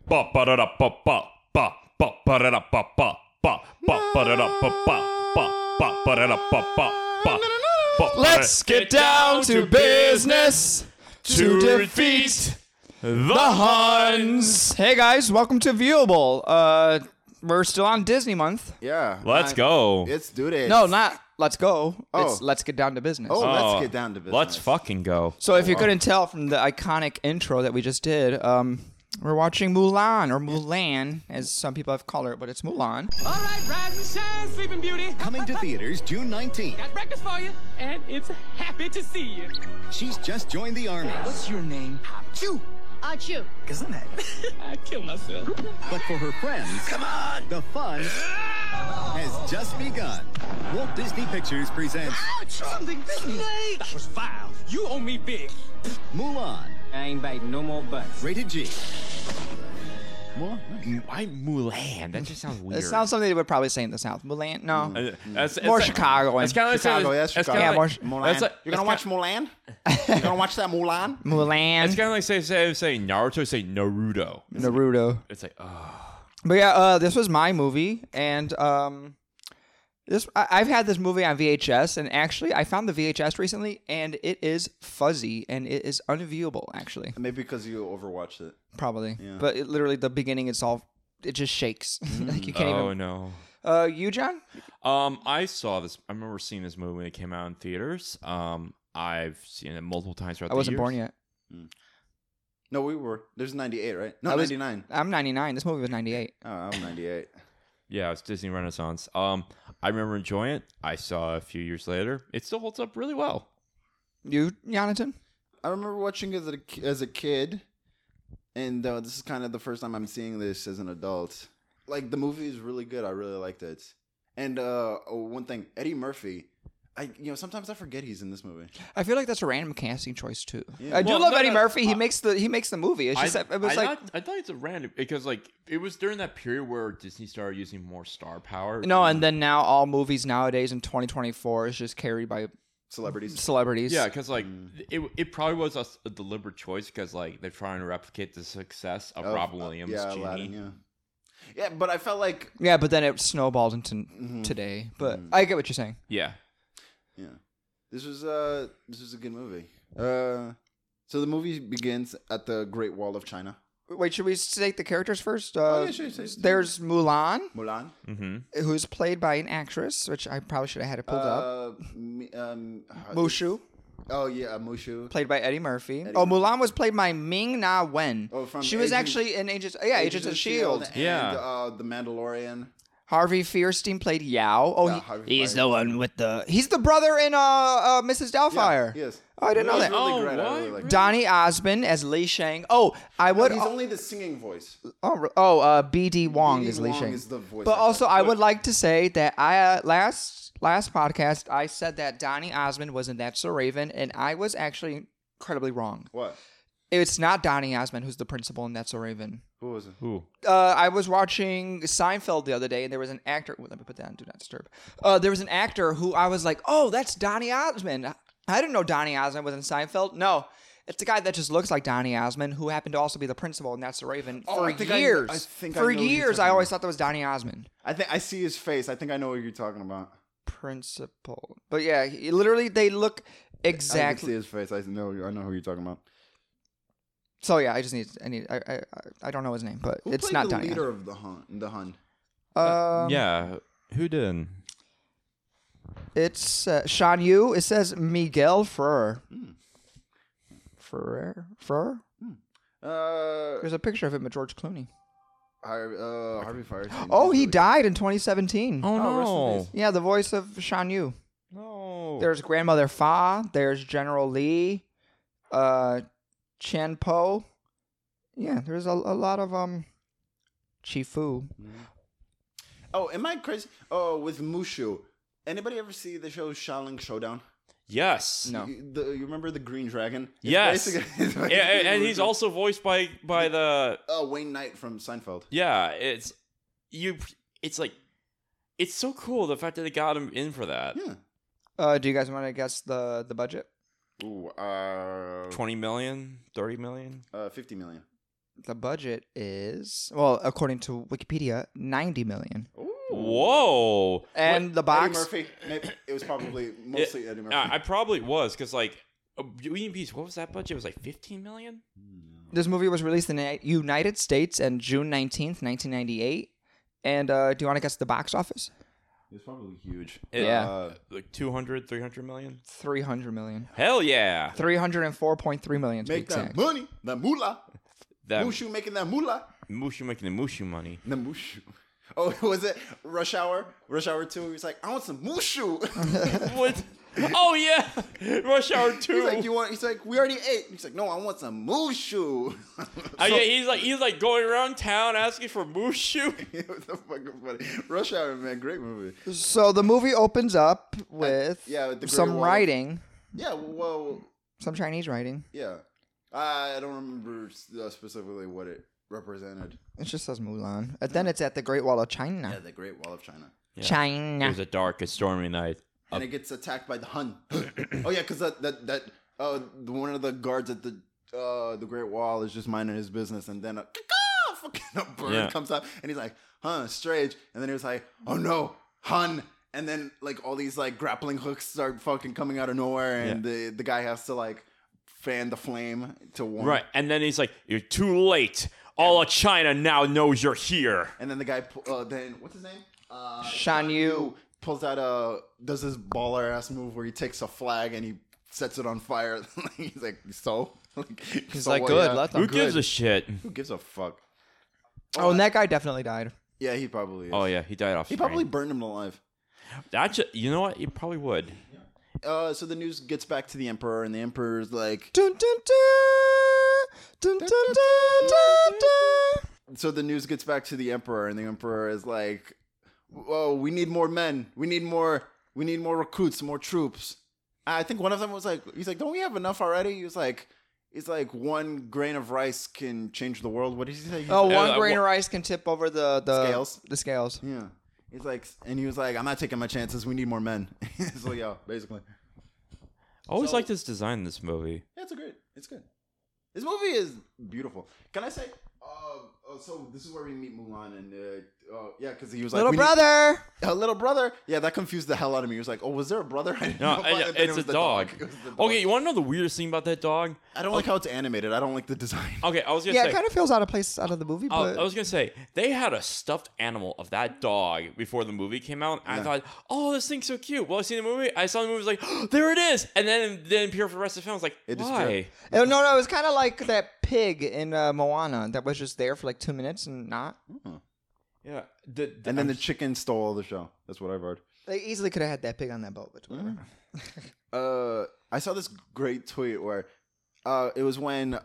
Ba ba da da ba ba ba ba ba da da ba ba ba ba ba da da ba ba ba ba ba da da ba ba ba. Let's get down to business to defeat the Huns. Hey guys, welcome to Viewable. We're still on Disney month. Yeah. Let's go. Let's do this. No, not let's go. Oh. It's let's get down to business. Oh, let's get down to business. Let's fucking go. So if you couldn't tell from the iconic intro that we just did, we're watching Mulan, or Mulan, as some people have called it, but it's Mulan. All right, rise and shine, Sleeping Beauty. Coming to theaters June 19th. Got breakfast for you, and it's happy to see you. She's just joined the army. What's your name? Achoo. Achoo. Isn't it? I kill myself. But for her friends, come on, the fun has just begun. Walt Disney Pictures presents Ouch! Something big. That was foul. You owe me big. Mulan, I ain't biting no more butts. rated G. Mulan? Why Mulan? That just sounds weird. It sounds something they would probably say in the South. Mulan? No. That's More Chicago. It's kind of like Chicago, saying, yes, it's Chicago. kinda Yeah, like, more Mulan. That's like- You're gonna watch Mulan? You gonna watch that Mulan? Mulan. It's kind of like say Naruto, say Naruto. Naruto. It's like, oh. But yeah, this was my movie, and I've had this movie on VHS, and actually I found the VHS recently, and it is fuzzy, and it is unviewable, actually, Maybe because you overwatched it. probably. Yeah. But it, literally, the beginning, it just shakes. Like you can't Oh even. no. You, John? I saw this. I remember seeing this movie when it came out in theaters. I've seen it multiple times throughout I wasn't the years. born yet. No, we were. There's 98, right? No, I was- 99. I'm 99. This movie was 98. Oh, I'm 98. Yeah, it's Disney Renaissance. I remember enjoying it. I saw it a few years later. It still holds up really well. You, Jonathan? I remember watching it as a kid, and this is kind of the first time I'm seeing this as an adult. Like, the movie is really good. I really liked it. And one thing, Eddie Murphy. Sometimes I forget he's in this movie. I feel like that's a random casting choice too. Yeah. I do Well, love no, Eddie no, Murphy. He makes the movie. It's just that it was like I thought it's a random because like it was during that period where Disney started using more star power. no, and then now all movies nowadays in 2024 is just carried by Celebrities. celebrities. Yeah, because like it probably was a deliberate choice because like they're trying to replicate the success of Robin Williams' Yeah, Genie. Aladdin, yeah. Yeah, but I felt like... Yeah, but then it snowballed into today. But I get what you're saying. Yeah. Yeah. This was a good movie. So the movie begins at the Great Wall of China. Wait, should we state the characters first? Yeah, sure. There's Mulan, Mulan. who's played by an actress, which I probably should have had it pulled up. Mushu, Oh yeah, Mushu. played by Eddie Murphy. Eddie Mulan was played by Ming Na Wen. Oh, from she was Agents- actually in Agents of S.H.I.E.L.D. And, Yeah. The Mandalorian. Harvey Fierstein played Yao. Oh, Yeah, Harvey he's Fierstein. the one with the... He's the brother in Mrs. Doubtfire. Yeah, yes. Oh, I didn't know That that. was really Oh, great. I really what? liked it. Donny Osmond as Li Shang. Oh, I would... He's only the singing voice. B.D. Wong B.D. is Li Wong Shang. is the voice But actor. also, I would like to say that I last podcast, I said that Donny Osmond was in That's So Raven, and I was actually incredibly wrong. What? It's not Donny Osmond who's the principal in That's So Raven. Who was it? Ooh. I was watching Seinfeld the other day, and there was an actor. Let me put that on Do Not Disturb. There was an actor who I was like, oh, that's Donny Osmond. I didn't know Donny Osmond was in Seinfeld. No, it's the guy that just looks like Donny Osmond, who happened to also be the principal in That's So Raven Oh, for I think I- years. I think I for know who you're years, I talking always about. thought that was Donny Osmond. I think I see his face. I think I know what you're talking about. Principal, but yeah, literally they look I can exactly. see his face. I know who you're talking about. So yeah, I don't know his name, but Who it's played not the Donny. leader of the Hun? Yeah. Who did? It's Shan Yu. It says Miguel Ferrer. Ferrer? There's a picture of him with George Clooney. Harvey Fierstein. Oh, He's he really- died in 2017. Oh, Oh, rest in no. peace. Yeah, the voice of Shan Yu. No. There's Grandmother Fa. There's General Lee. Chen Po. Yeah, there's a lot of Chifu. Oh, am I crazy? Oh, with Mushu. Anybody ever see the show Shaolin Showdown? Yes. No. You remember the Green Dragon? It's Yes. basically- Yeah, and he's also voiced by the Wayne Knight from Seinfeld. yeah. It's like it's so cool the fact that they got him in for that. Yeah. Do you guys want to guess the budget? Ooh, 20 million, 30 million. 50 million. The budget is, well, according to Wikipedia, $90 million. Whoa. And the Eddie box. Murphy. Maybe it was probably mostly Eddie Murphy. I probably was because like Twin Peaks. What was that budget? It was like 15 million. This movie was released in the United States on June 19th, 1998. And do you want to guess the box office? It's probably huge. Yeah. Like 200, 300 million. 300 million. Hell yeah. 304.3 million to be Make that exact. money. That moolah. That Mushu making that moolah. Mushu making the Mushu money. The Mushu. Oh, was it Rush Hour? Rush Hour 2. He was like, I want some Mushu. What? Oh yeah, Rush Hour 2. He's like, He's like, we already ate. He's like, no, I want some Mushu. Oh yeah, he's like going around town asking for Mushu. It was so fucking funny. Rush Hour, man, great movie. So the movie opens up with with the some Great Wall. writing, Yeah, well, some Chinese writing. yeah. I don't remember specifically what it represented. It just says Mulan. And then it's at the Great Wall of China. Yeah, the Great Wall of China. It China. was a dark and stormy night. And it gets attacked by the Hun. Oh yeah, because one of the guards at the Great Wall is just minding his business, and then a bird comes up, and he's like, "Huh, strange." And then he was like, "Oh no, Hun!" And then like all these like grappling hooks start fucking coming out of nowhere, and the guy has to like fan the flame to warn. Right, and then he's like, "You're too late. All of China now knows you're here." And then the guy, then what's his name? Shan Yu. Pulls out does this baller ass move where he takes a flag and he sets it on fire. He's like, so? He's like, good, let them. Who gives a shit? Who gives a fuck? Oh, and that guy definitely died. Yeah, he probably is. Oh yeah, he died off. He probably burned him alive. You know what? He probably would. So the news gets back to the Emperor, and the Emperor's like... Dun, dun, dun, dun, dun, dun, dun, dun. So the news gets back to the Emperor, and the Emperor is like, "Whoa, we need more men. We need more recruits, more troops." I think one of them was like, he's like, "Don't we have enough already?" He's like, one grain of rice can change the world. What did he say? Oh, one grain of rice can tip over the Scales? The scales. Yeah. He's like, and he was like, "I'm not taking my chances. We need more men." So yeah, basically. I always liked his design in this movie. Yeah, it's good. This movie is beautiful. Can I say? So this is where we meet Mulan, and because he was like, little brother. Yeah, that confused the hell out of me. He was like, "Oh, was there a brother?" I didn't know. It's a dog. Okay, you want to know the weirdest thing about that dog? I don't like how it's animated. I don't like the design. Okay, I was gonna Yeah, say. it kind of feels out of place out of the movie. But I was gonna say they had a stuffed animal of that dog before the movie came out. And I thought, oh, this thing's so cute. Well, I seen the movie. I saw the movie. I was like, oh, there it is. And then didn't appear for the rest of the film. I was like, why? No, it was kind of like that pig in Moana that was just there for like 2 minutes and not. Yeah. And then the chicken stole the show. That's what I've heard. They easily could have had that pig on that boat, but whatever. I saw this great tweet where it was when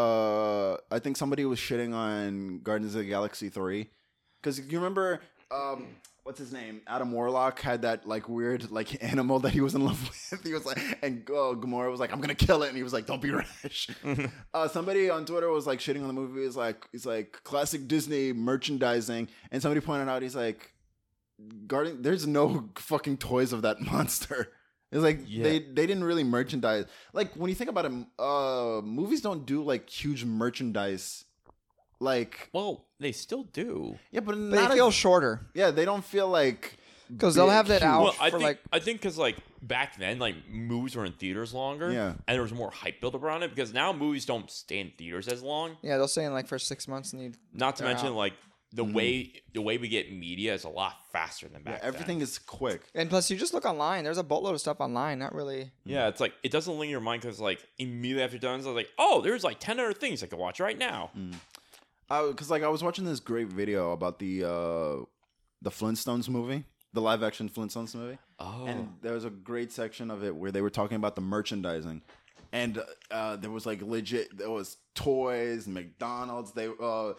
I think somebody was shitting on Guardians of the Galaxy 3. Because you remember, what's his name? Adam Warlock had that like weird like animal that he was in love with. He was like, and Gamora was like, "I'm gonna kill it," and he was like, "Don't be rash." Somebody on Twitter was like shitting on the movie. It's like classic Disney merchandising, and somebody pointed out, he's like, there's no fucking toys of that monster. It's like they didn't really merchandise. Like when you think about it, movies don't do like huge merchandise. Like, well, they still do. Yeah, but they feel shorter. Yeah, they don't feel like because they'll have that out. Well, I think because like back then, like movies were in theaters longer. Yeah, and there was more hype built up around it. Because now movies don't stay in theaters as long. Yeah, they'll stay in like for 6 months and not to mention like the way we get media is a lot faster than back then. Everything is quick. And plus, you just look online. There's a boatload of stuff online. Not really. Yeah, it's like it doesn't linger in your mind because like immediately after done, I was like, oh, there's like 10 other things I could watch right now. Because like I was watching this great video about the Flintstones movie, the live action Flintstones movie. Oh. And there was a great section of it where they were talking about the merchandising, and there was like legit. There was toys, McDonald's. What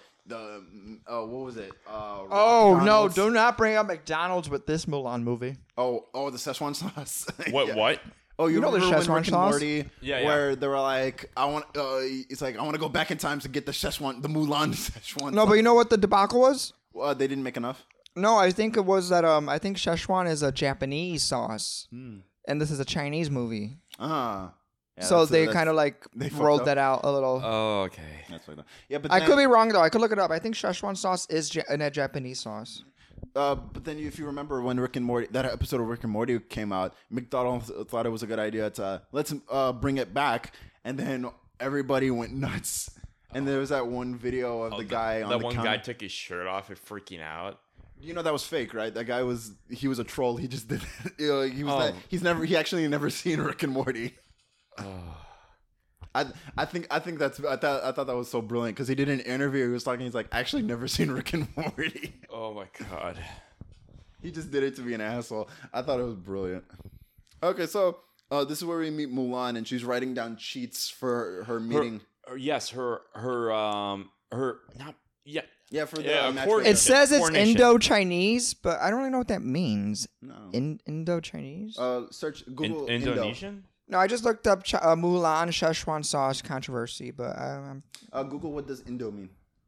was it? Oh no! Do not bring up McDonald's with this Mulan movie. Oh, the Szechuan sauce. What? Oh, you know the Szechuan Rick and sauce? Morty, where they were like, I want to go back in time to get the Mulan Szechuan. No, sauce. but you know what the debacle was? They didn't make enough. No, I think it was that. I think Szechuan is a Japanese sauce, and this is a Chinese movie. Yeah, So that's- they that's- kind of like they fucked rolled up. that out a little. Oh, okay. That's like that. Yeah, but I then, could be wrong though. I could look it up. I think Szechuan sauce is a Japanese sauce. But then if you remember when Rick and Morty, that episode of Rick and Morty came out, McDonald's thought it was a good idea to let's bring it back, and then everybody went nuts. And there was that one video of the guy on that the one counter. guy took his shirt off and freaking out. You know that was fake, right? That guy was a troll. He just did that. You know, he was Oh. that, he actually never seen Rick and Morty. I thought that was so brilliant because he did an interview. He was talking. He's like, actually never seen Rick and Morty. Oh my god. He just did it to be an asshole. I thought it was brilliant. Okay, so this is where we meet Mulan, and she's writing down cheats for her meeting. Yes, her not yeah. Yeah, for the Yeah, of matchmaker. course. It says it's Coronation. Indo-Chinese, but I don't really know what that means. No. Indo-Chinese? Search Google Indonesian? No, I just looked up Mulan Szechuan sauce controversy, but Google what does Indo mean?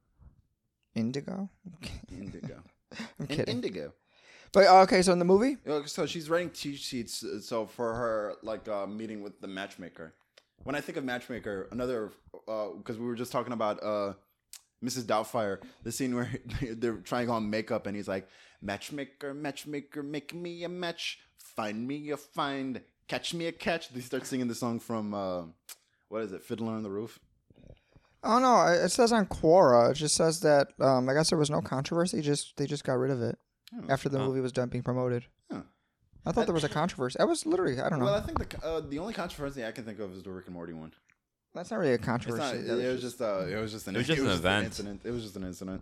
indigo. Indigo. I'm kidding. Indigo. But okay, so in the movie, So she's writing cheat sheets. So for her meeting with the matchmaker. When I think of matchmaker, another because we were just talking about Mrs. Doubtfire, the scene where they're trying on makeup and he's like, matchmaker, matchmaker, make me a match, find me a find, catch me a catch. They start singing the song from what is it, Fiddler on the Roof? oh no, it says on Quora. It just says that I guess there was no controversy. They just got rid of it after the movie was done being promoted. Huh. I thought there was a controversy. I was literally, I don't know. Well, I think the only controversy I can think of is the Rick and Morty one. That's not really a It's controversy. not, it was just an It was just an event. incident. It was just an incident.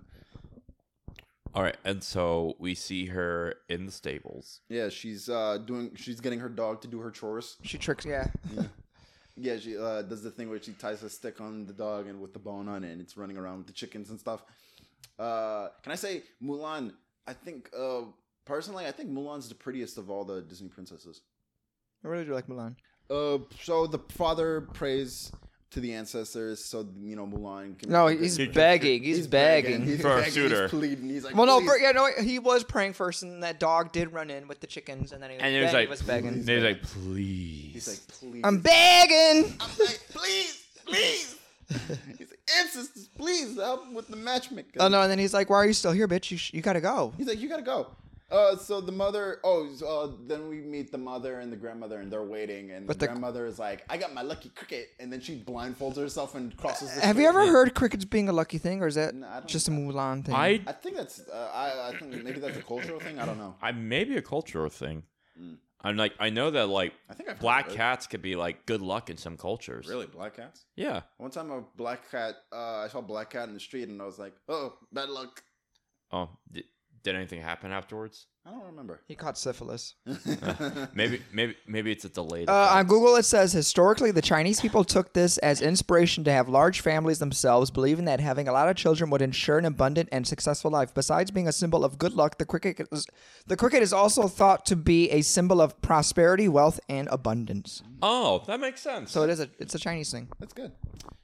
All right, and so we see her in the stables. Yeah, she's getting her dog to do her chores. She tricks, yeah. Yeah, she does the thing where she ties a stick on the dog and with the bone on it, and it's running around with the chickens and stuff. Can I say Mulan? I think personally, I think Mulan's the prettiest of all the Disney princesses. I really do like Mulan. So the father prays to the ancestors, so Mulan can. No, he's begging. He's begging. He's For a begging, suitor. He's pleading. He's like, Well, no, "Please." he was praying first, and that dog did run in with the chickens, and then he was, begging. And he was like, please. He's like, please. I'm begging. I'm like, please. He's like, ancestors, please help with the matchmaking. Oh no, and then he's like, "Why are you still here, bitch? You gotta go." He's like, you gotta go. So the mother. Then we meet the mother and the grandmother, and they're waiting. And But the the- grandmother is like, "I got my lucky cricket," and then she blindfolds herself and crosses the Have you street. ever heard crickets being a lucky thing, or is that No, I don't just a Mulan thing? I I think that's. I think maybe that's a cultural thing. I don't know. maybe a cultural thing. I'm like, I know that like I think I've heard black of it. cats could be like good luck in some cultures. Really, black cats? Yeah. One time a black cat. I saw a black cat in the street, and I was like, "Oh, bad luck." Oh, did anything happen afterwards? I don't remember. He caught syphilis. Maybe it's a delayed. On effect. Google, it says historically the Chinese people took this as inspiration to have large families themselves, believing that having a lot of children would ensure an abundant and successful life. Besides being a symbol of good luck, the cricket is also thought to be a symbol of prosperity, wealth, and abundance. Oh, that makes sense. So it's a Chinese thing. That's good.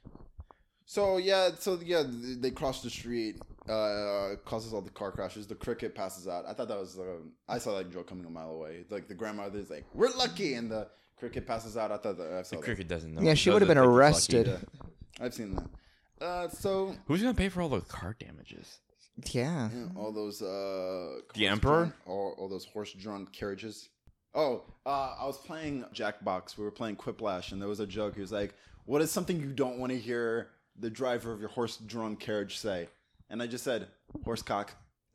So they cross the street. Causes all the car crashes. The cricket passes out. I thought that was. I saw that joke coming a mile away. Like the grandmother's like, "We're lucky," and the cricket passes out. I thought that. I saw that. Cricket doesn't know. Yeah, she would have been Doesn't think he's lucky. arrested. I've seen that. So Who's gonna pay for all the car damages? Yeah. all those The Emperor? all those horse-drawn carriages. Oh, I was playing Jackbox. We were playing Quiplash, and there was a joke. He was like, "What is something you don't want to hear the driver of your horse-drawn carriage say?" And I just said, "Horsecock."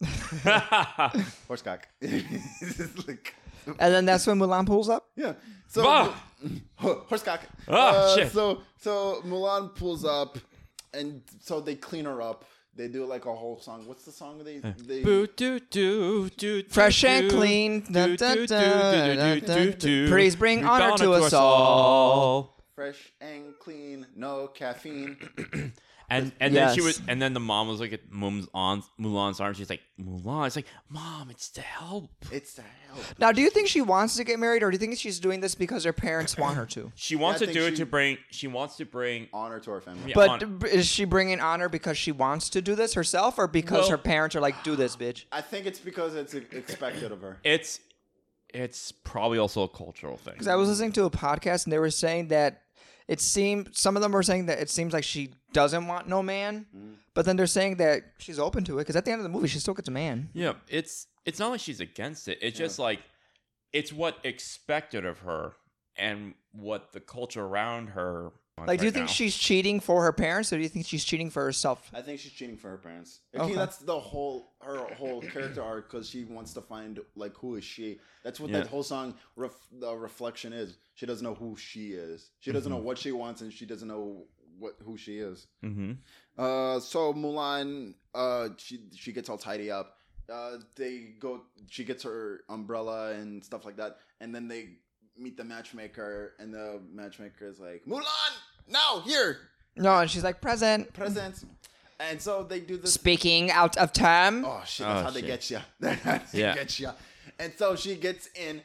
Horsecock. Like, And then that's when Mulan pulls up. yeah. So Bah! horsecock. Shit. So Mulan pulls up, and so they clean her up. They do like a whole song. What's the song they? Boo doo doo doo. Fresh and clean. Dun, dun, dun, dun, dun, dun. Praise bring honor to us all. Fresh and clean, no caffeine. And then she Yes. was, and then the mom was like at Mulan's arm. She's like, Mulan. It's like, Mom, it's to help. It's to help. Now, do you think she wants to get married, or do you think she's doing this because her parents want her to? She wants I to think do it she- to bring. She wants to bring. Honor to our family. Yeah, But honor. is she bringing honor because she wants to do this herself, or because Well- her parents are like, "Do this, bitch"? I think it's because it's expected of her. It's probably also a cultural thing. Because I was listening to a podcast and they were saying that some of them were saying that it seems like she doesn't want no man, but then they're saying that she's open to it because at the end of the movie she still gets a man. Yeah, it's not like she's against it. It's just like it's what expected of her and what the culture around her. Like, do you think she's cheating for her parents, or do you think she's cheating for herself? I think she's cheating for her parents. Okay. That's her whole character arc because she wants to find like who is she. That's what that whole song the reflection is. She doesn't know who she is. She doesn't know what she wants, and she doesn't know who she is. Mm-hmm. So Mulan, she gets all tidy up. She gets her umbrella and stuff like that, and then they meet the matchmaker, and the matchmaker is like, Mulan, now, here. No, and she's like, Presents. And so they do this. Speaking out of term. Oh, shit, that's how they get you. That's how they get you. And so she gets in.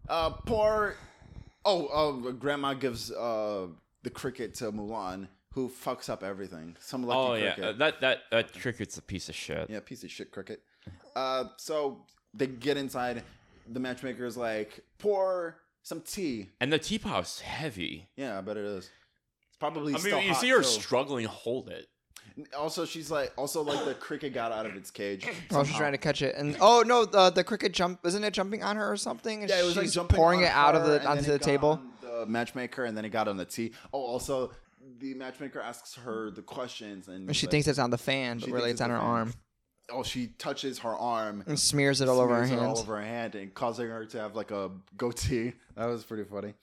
Grandma gives the cricket to Mulan, who fucks up everything. Some lucky cricket. That cricket's a piece of shit. Yeah, piece of shit cricket. So they get inside. The matchmaker is like, pour some tea. And the teapot's heavy. Yeah, I bet it is. It's probably I still mean, you hot, see her too. struggling to hold it. Also, she's like, the cricket got out of its cage. Oh, she's trying to catch it, and the cricket isn't it jumping on her or something? And Yeah, it was like she's jumping pouring on it out of her, and onto then the it got table. on the matchmaker, and then it got on the tea. Oh, also, the matchmaker asks her the questions, and And she thinks it's on the fan, but she really thinks it's on her the fan. arm Oh, she touches her arm and smears it all over her smears it hands. all over her hand, and causing her to have like a goatee. That was pretty funny.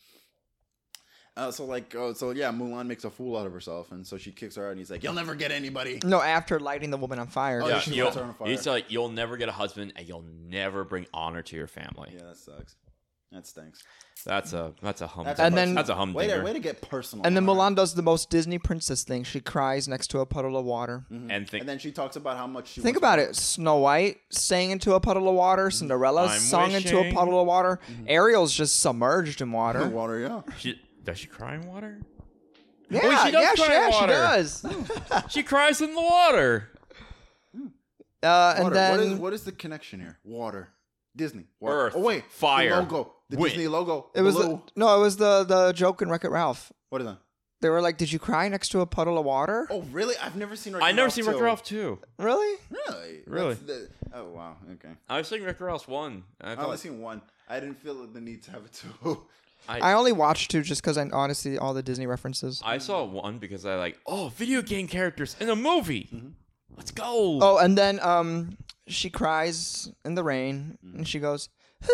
Mulan makes a fool out of herself, and so she kicks her out, and he's like, "You'll never get anybody." No, after lighting the woman on fire. Oh, Yeah, she lights her on fire. he's like, you'll never get a husband, and you'll never bring honor to your family. Yeah, that sucks. That stinks. That's a hum. That's a humdinger. Way to get personal. And then on her. Mulan does the most Disney princess thing. She cries next to a puddle of water. Mm-hmm. And And then she talks about how much she Think wants about to- it. Snow White sang into a puddle of water. Cinderella I'm sung into a wishing. puddle of water. Ariel's just submerged in water. water, yeah. Does she cry in water? Yeah, she does cry in she water. does. She cries in the water. And Water. then what is the connection here? Water. Disney. Water. Earth. Oh wait. Fire. The logo. The Wind. Disney logo. it was Blue. it was the joke in Wreck-It Ralph. What is that? They were like, "Did you cry next to a puddle of water?" Oh really? I've never seen. I never seen Wreck-It Ralph 2. Really? Really? Really? Oh wow. Okay. I've seen Wreck-It Ralph 1. I've only seen one. I didn't feel the need to have it two. I only watched two just because I honestly all the Disney references. I saw 1 because I video game characters in a movie. Let's go. Oh, and then she cries in the rain, and she goes, "Who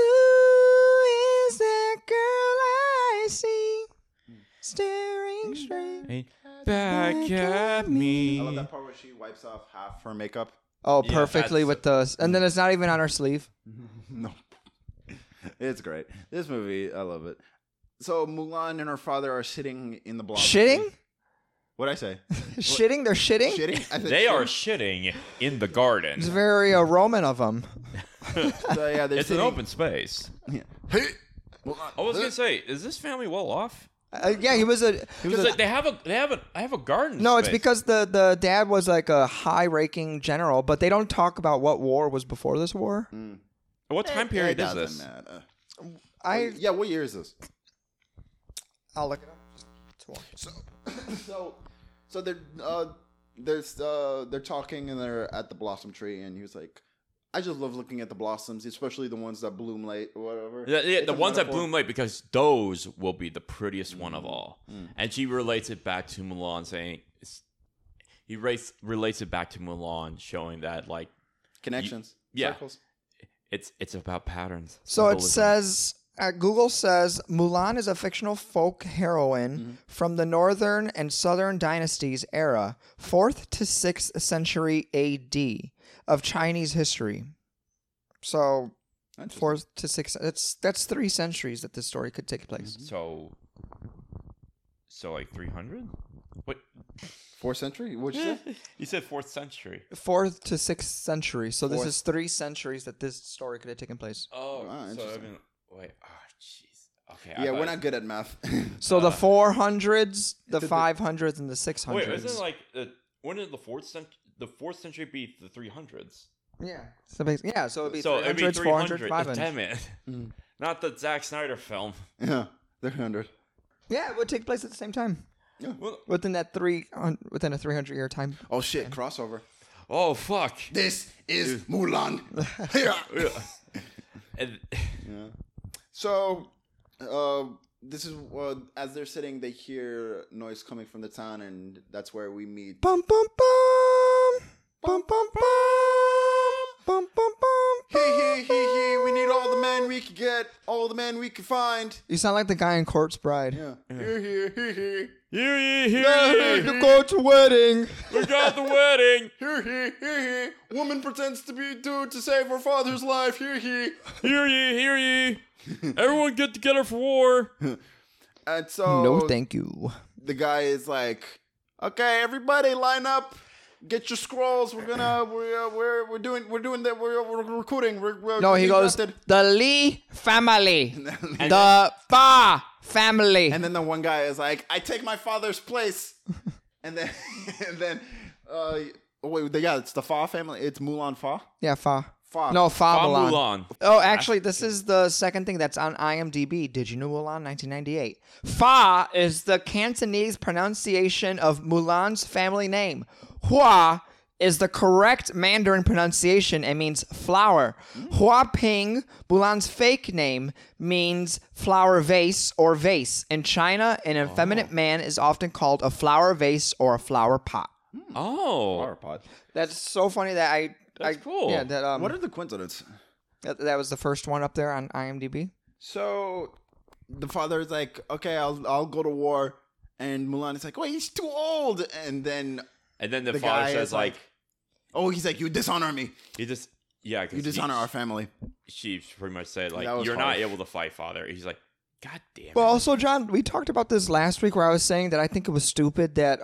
is that girl I see staring straight?" Hey, back at me. I love that part where she wipes off half her makeup. Oh, Yeah, perfectly with the, and then it's not even on her sleeve. No. It's great. This movie, I love it. So Mulan and her father are sitting in the block. Shitting? What'd I say? Shitting? They're shitting? Shitting? I said They are shitting. shitting in the garden. It's very Roman of them. So, yeah, they're It's an sitting- open space. Yeah. Hey! I was gonna say, is this family well off? Yeah, he was a. Because they have a garden. No, it's space. because the dad was like a high-ranking general, but they don't talk about what war was before this war. What time period It is doesn't this? matter. Yeah, what year is this? I'll look it up. So they're talking and they're at the blossom tree, and he was like, "I just love looking at the blossoms, especially the ones that bloom late or whatever." The It's a ones that metaphor. bloom late, because those will be the prettiest one of all. And she relates it back to Mulan, saying relates it back to Mulan, showing that Connections. Yeah. Circles. it's about patterns. So it symbolism. says, Google says, Mulan is a fictional folk heroine from the Northern and Southern Dynasties era, 4th to 6th century AD of Chinese history. So 4th to 6th, that's 3 centuries that this story could take place. So like 300? What? 4th century? What'd you say? You said 4th century. 4th to 6th century. So this Fourth. is 3 centuries that this story could have taken place. Oh, wow, so I interesting. mean, wait. Oh, jeez. Okay. Yeah, we're not good at math. So the 400s, the 500s, and the 600s. Wait, isn't it like when did the 4th century be the 300s? Yeah. So basically, so it'd be So 300s, it'd be 400s, 300. 500s. Damn it. Not the Zack Snyder film. Yeah, they're 100. Yeah, it would take place at the same time. within a 300-year time. Oh shit! Crossover. Oh fuck. This is Mulan. And, So, this is as they're sitting, they hear noise coming from the town, and that's where we meet. Bum bum bum, bum bum bum, bum bum bum. Hee. We need all the men we can get, all the men we can find. You sound like the guy in Corpse Bride. Yeah. Hee. hear ye, hear Hey, ye. the goat's wedding. We got the wedding. Hee. Woman pretends to be dude to save her father's life. Hee. Hear ye. Everyone get together for war. And so No, thank you. the guy is like, "Okay, everybody, line up. Get your scrolls. We're doing that. We're recruiting. No, he goes, drafted." the Lee family, the Fa family. And then the one guy is like, "I take my father's place." and then, it's the Fa family. It's Mulan Fa. Yeah, Fa. Fa. No, Fa Mulan. Mulan. Oh, actually, this is the second thing that's on IMDb. Did you know Mulan 1998? Fa is the Cantonese pronunciation of Mulan's family name. Hua is the correct Mandarin pronunciation and means flower. Hua Ping, Mulan's fake name, means flower vase or vase. In China, an effeminate man is often called a flower vase or a flower pot. Oh. Pot. That's so funny that That's cool. Yeah, that What are the coincidences? that was the first one up there on IMDb. So the father is like, "Okay, I'll go to war," and Mulan is like, "Wait, he's too old." And then the the father guy says is like, "Oh, he's like, you dishonor me. he just yeah, You dishonor our family." She pretty much said like, That was you're not harsh. able to fight, father. He's like, God damn it. Well, also, John, we talked about this last week where I was saying that I think it was stupid that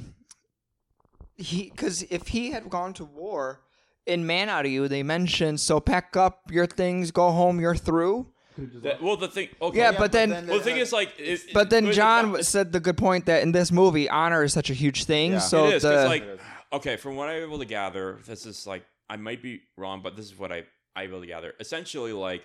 because if he had gone to war in Man Out of You, they mentioned, so pack up your things, go home, you're through. The thing. Okay. Yeah, but then Well, the thing is, like, but then John said the good point that in this movie, honor is such a huge thing. Yeah. So it is, 'cause, the like, okay, from what I'm able to gather, this is like, I might be wrong, but this is what I'm able to gather. Essentially, like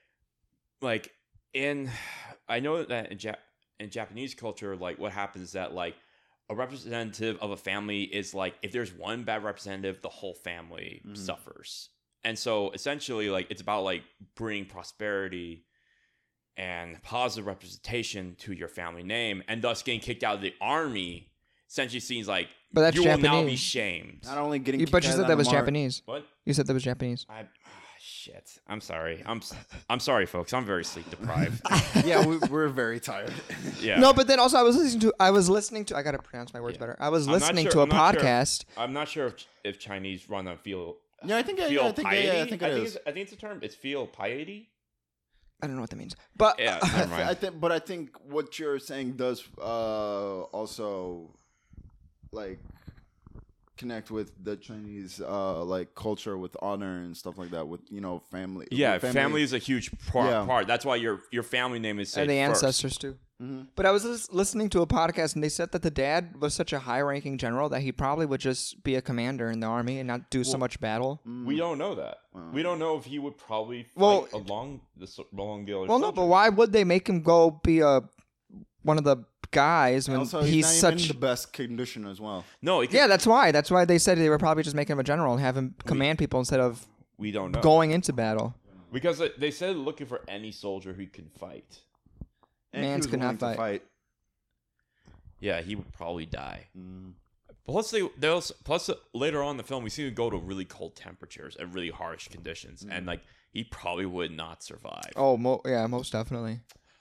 I know that in Japanese culture, like, what happens is that, like, a representative of a family is like, if there's one bad representative, the whole family suffers. And so essentially, like, it's about like bringing prosperity and positive representation to your family name, and thus getting kicked out of the army essentially seems like, But that's you will now be Japanese. shamed. Not only getting, but you kicked said out that of was the mark- Japanese. What? You said that was Japanese. Shit. I'm sorry. I'm sorry, folks. I'm very sleep deprived. Yeah, we're very tired. Yeah. No, but then also I was listening to. I gotta pronounce my words better. I was I'm not listening sure- to a I'm not sure- podcast. I'm not sure if Chinese run on feel. Yeah, I think Feel I think piety. I think it is. I think it's a term. It's feel piety. I don't know what that means, but Yeah. Never mind. I think what you're saying does also like connect with the Chinese like culture with honor and stuff like that with family. Yeah, with family is a huge part. Yeah. That's why your family name is said and the first. ancestors too. Mm-hmm. But I was listening to a podcast, and they said that the dad was such a high-ranking general that he probably would just be a commander in the army and not do so much battle. We don't know that. We don't know if he would probably fight Well- along the other. Well, no, but why would they make him go be one of the guys when Also, he's not such? even in the best condition as well. No, it could, Yeah, that's why. That's why they said they were probably just making him a general and have him command people instead of we don't know going into battle. because they said looking for any soldier who could fight. And he Mans was could not willing to fight. Yeah, he would probably die. Plus, plus later on in the film, we see him go to really cold temperatures and really harsh conditions, and like he probably would not survive. Oh, yeah, most definitely.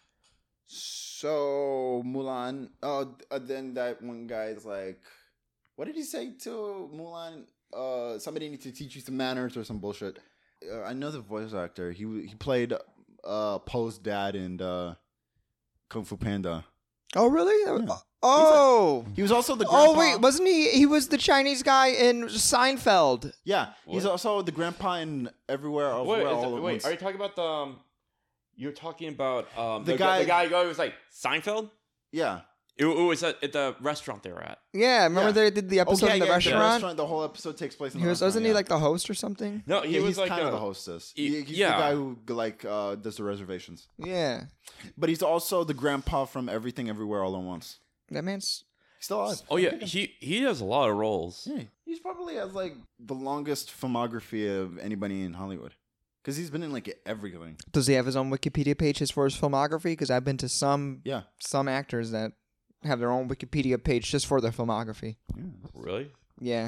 So Mulan, then that one guy's like, what did he say to Mulan? Somebody needs to teach you some manners or some bullshit. I know the voice actor. He played Poe's dad in Kung Fu Panda. Oh, really? Yeah. Oh. He was also the grandpa. Oh, wait, wasn't he? He was the Chinese guy in Seinfeld. Yeah, he's also the grandpa in Everywhere All Wait, at wait, Once. are you talking about the? You're talking about The guy- The guy who was like Seinfeld. Yeah. It was at the restaurant they were at. Yeah, remember Yeah. they did the episode in the restaurant? The whole episode takes place in He the was, restaurant. wasn't yeah. he like the host or something? No, he was he's like kind of the hostess. He's yeah. the guy who like does the reservations. Yeah. But he's also the grandpa from Everything Everywhere All at Once. That man's. Still alive. Oh yeah, he has a lot of roles. Yeah, he's probably has like the longest filmography of anybody in Hollywood. Because he's been in like everything. Does he have his own Wikipedia page as for his filmography? Because I've been to some actors that have their own Wikipedia page just for their filmography. Yeah. Really? Yeah.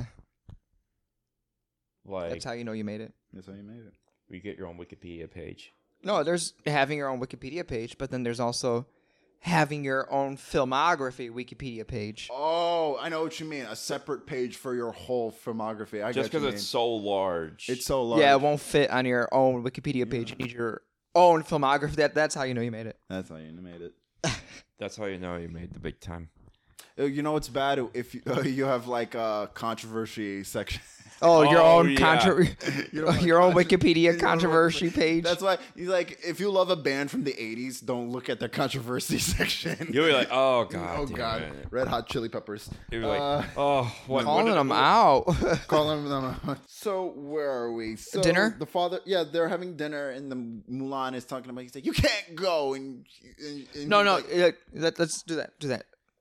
Like That's how you know you made it. That's how you made it. you get your own Wikipedia page. No, there's having your own Wikipedia page, but then there's also having your own filmography Wikipedia page. Oh, I know what you mean. A separate page for your whole filmography. I Just because because it's so large. it's so large. Yeah, it won't fit on your own Wikipedia page. You need your own filmography. That's how you know you made it. That's how you made it. That's how you know you made the big time. You know what's bad if you have like a controversy section. Oh, your Oh, own yeah. your own Wikipedia controversy page. That's why you like if you love a band from the 80s, don't look at the controversy section. You'll be like, oh god, oh damn god, it. Red Hot Chili Peppers. You'll be like, oh, what? Calling what- them out. Calling them. So where are we? So Dinner? The father, yeah, they're having dinner, and the Mulan is talking about. He's like, you can't go, and No, he's like, let's do that. Do that.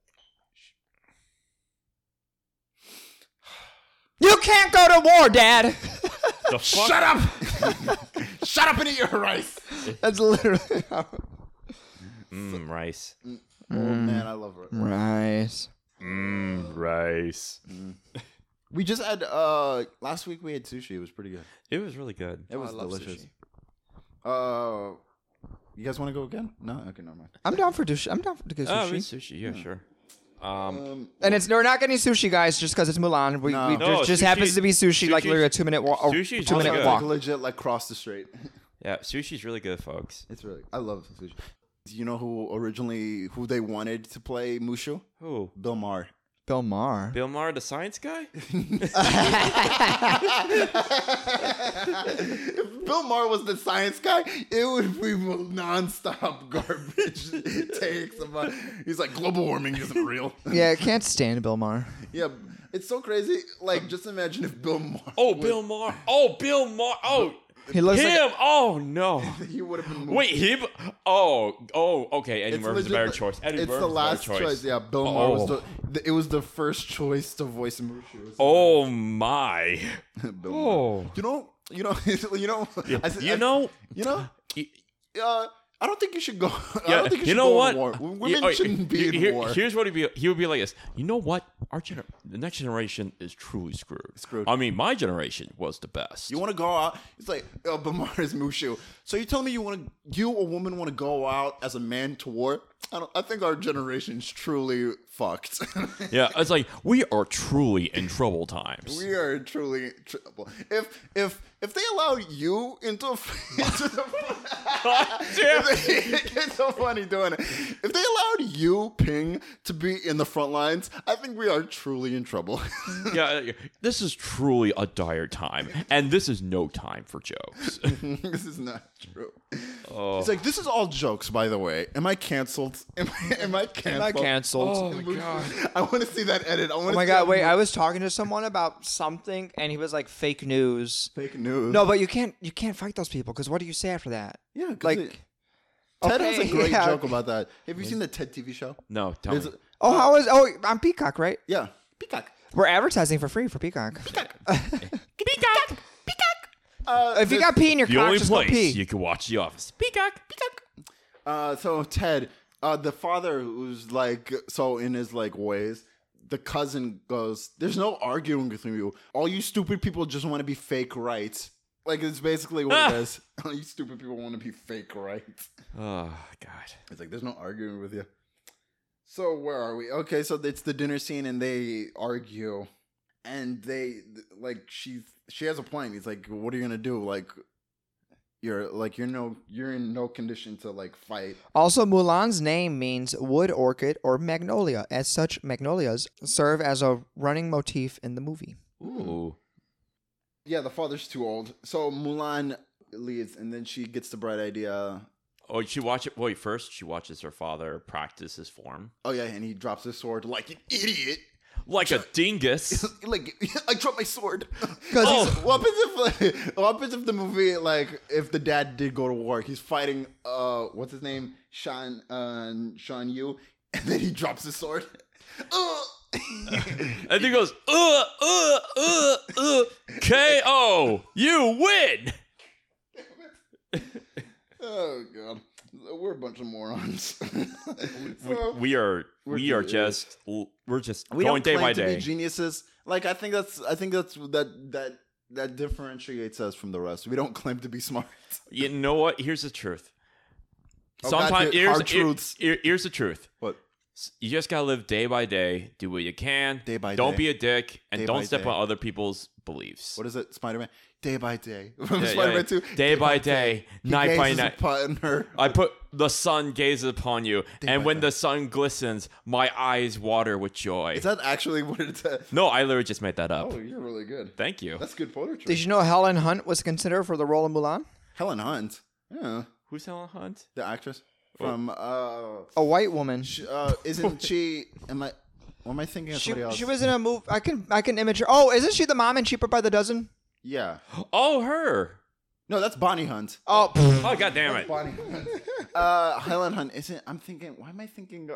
You can't go to war, Dad. The fuck? shut up, shut up and eat your rice. That's literally how. Rice. Oh man, I love it. Rice. Rice. We just had last week we had sushi. It was pretty good. It was really good. It was I love delicious. sushi. You guys want to go again? No, okay, never mind. I'm down for sushi. I'm down for good Oh, sushi. it's sushi. Yeah, sure. And we're not getting sushi, guys, just because it's Mulan. We No. we No, just sushi- happens to be sushi, like sushi's- literally a 2-minute walk. sushi's 2-minute really walk. good. Like legit, like cross the street. Yeah, sushi's really good, folks. It's really. I love sushi. You know who they wanted to play Mushu? Who? Bill Maher. Bill Maher. Bill Maher, the science guy? If Bill Maher was the science guy, it would be nonstop garbage takes about. He's like, global warming isn't real. Yeah, I can't stand Bill Maher. Yeah, it's so crazy. Like, just imagine if Bill Maher. Oh, Bill Maher. Oh, Bill Maher. Oh, He looks him. like Oh, no. He would have been. Wait, him? Oh, okay. Eddie It's Murphy's a legit- better choice. Eddie It's Murphy's the a last better choice. Yeah, Bill Maher was Oh. it was the first choice to voice Mushu. Oh, my. Bill Oh. Maher. You know. I said- You know? I don't think you should go. I Yeah, don't think you should you know go what? to war. Women shouldn't be in war. Here's what he would be like this. You know what? The next generation is truly screwed. Screwed. I mean, my generation was the best. You want to go out? It's like Bill Maher is Mushu. So you tell me you a woman want to go out as a man to war? I think our generation's truly fucked. Yeah, it's like we are truly in trouble times. We are truly trouble. If they allow you into the it's so funny doing it. If they allowed you, Ping, to be in the front lines, I think we are truly in trouble. Yeah, this is truly a dire time, and this is no time for jokes. This is not true. Oh. It's like, this is all jokes, by the way. Am I canceled? Am I canceled? Am I canceled? Oh my god! I want to see that edit. Oh my god, wait, I was talking to someone about something and he was like fake news. Fake news. No, but you can't fight those people because what do you say after that? Yeah, 'cause Like Ted has a okay, great yeah. joke about that. Have you seen the Ted TV show? No, tell There's me. a- on Peacock, right? yeah. Peacock. We're advertising for free for Peacock. If you this- got pee in your The cock, only just go place pee. you can watch The Office. Peacock. So Ted, the father who's like so in his like ways, the cousin goes, "There's no arguing with you. All you stupid people just want to be fake right." Like it's basically what it is. All you stupid people want to be fake right. Oh god. It's like there's no arguing with you. So where are we? Okay, so it's the dinner scene and they argue, and they like she has a plan. He's like, "What are you gonna do? Like, you're in no condition to like fight." Also, Mulan's name means wood orchid or magnolia. As such, magnolias serve as a running motif in the movie. Ooh. Yeah, the father's too old. So Mulan leaves, and then she gets the bright idea. Oh, she watch it. Wait, first she watches her father practice his form Oh yeah, and he drops his sword like an idiot. like a dingus. Like I dropped my sword. Because What happens if the movie, like, if the dad did go to war, he's fighting what's his name, Shan Yu, and then he drops his sword. And he goes, KO, you win. Oh god, we're a bunch of morons. We are just we going don't day claim by to be day. geniuses. Like I think that's that differentiates us from the rest. We don't claim to be smart. You know what? Here's the truth. Oh, God, Sometimes hard truths. here's the truth. What? You just gotta live day by day. Do what you can. Day by Don't day. be a dick, and Day don't by step day. on other people's beliefs. What is it? Spider-Man. Day by day. Yeah, Spider-Man yeah. 2. Day by day, He night by gazes night. upon her. I put the sun gazes upon you, and by when day. the sun glistens, my eyes water with joy. Is that actually what it says? No, I literally just made that up. Oh, you're really good. Thank you. That's good poetry. Did you know Helen Hunt was considered for the role of Mulan? Helen Hunt. Yeah, Who's Helen Hunt? the actress from A white woman. isn't she? What am I thinking of somebody else? She was in a movie. I can image her. Oh, isn't she the mom in Cheaper by the Dozen? Yeah. Oh, her. No, that's Bonnie Hunt. Oh, Oh, god damn it. Bonnie Hunt. Helen Hunt isn't. I'm thinking. Why am I thinking?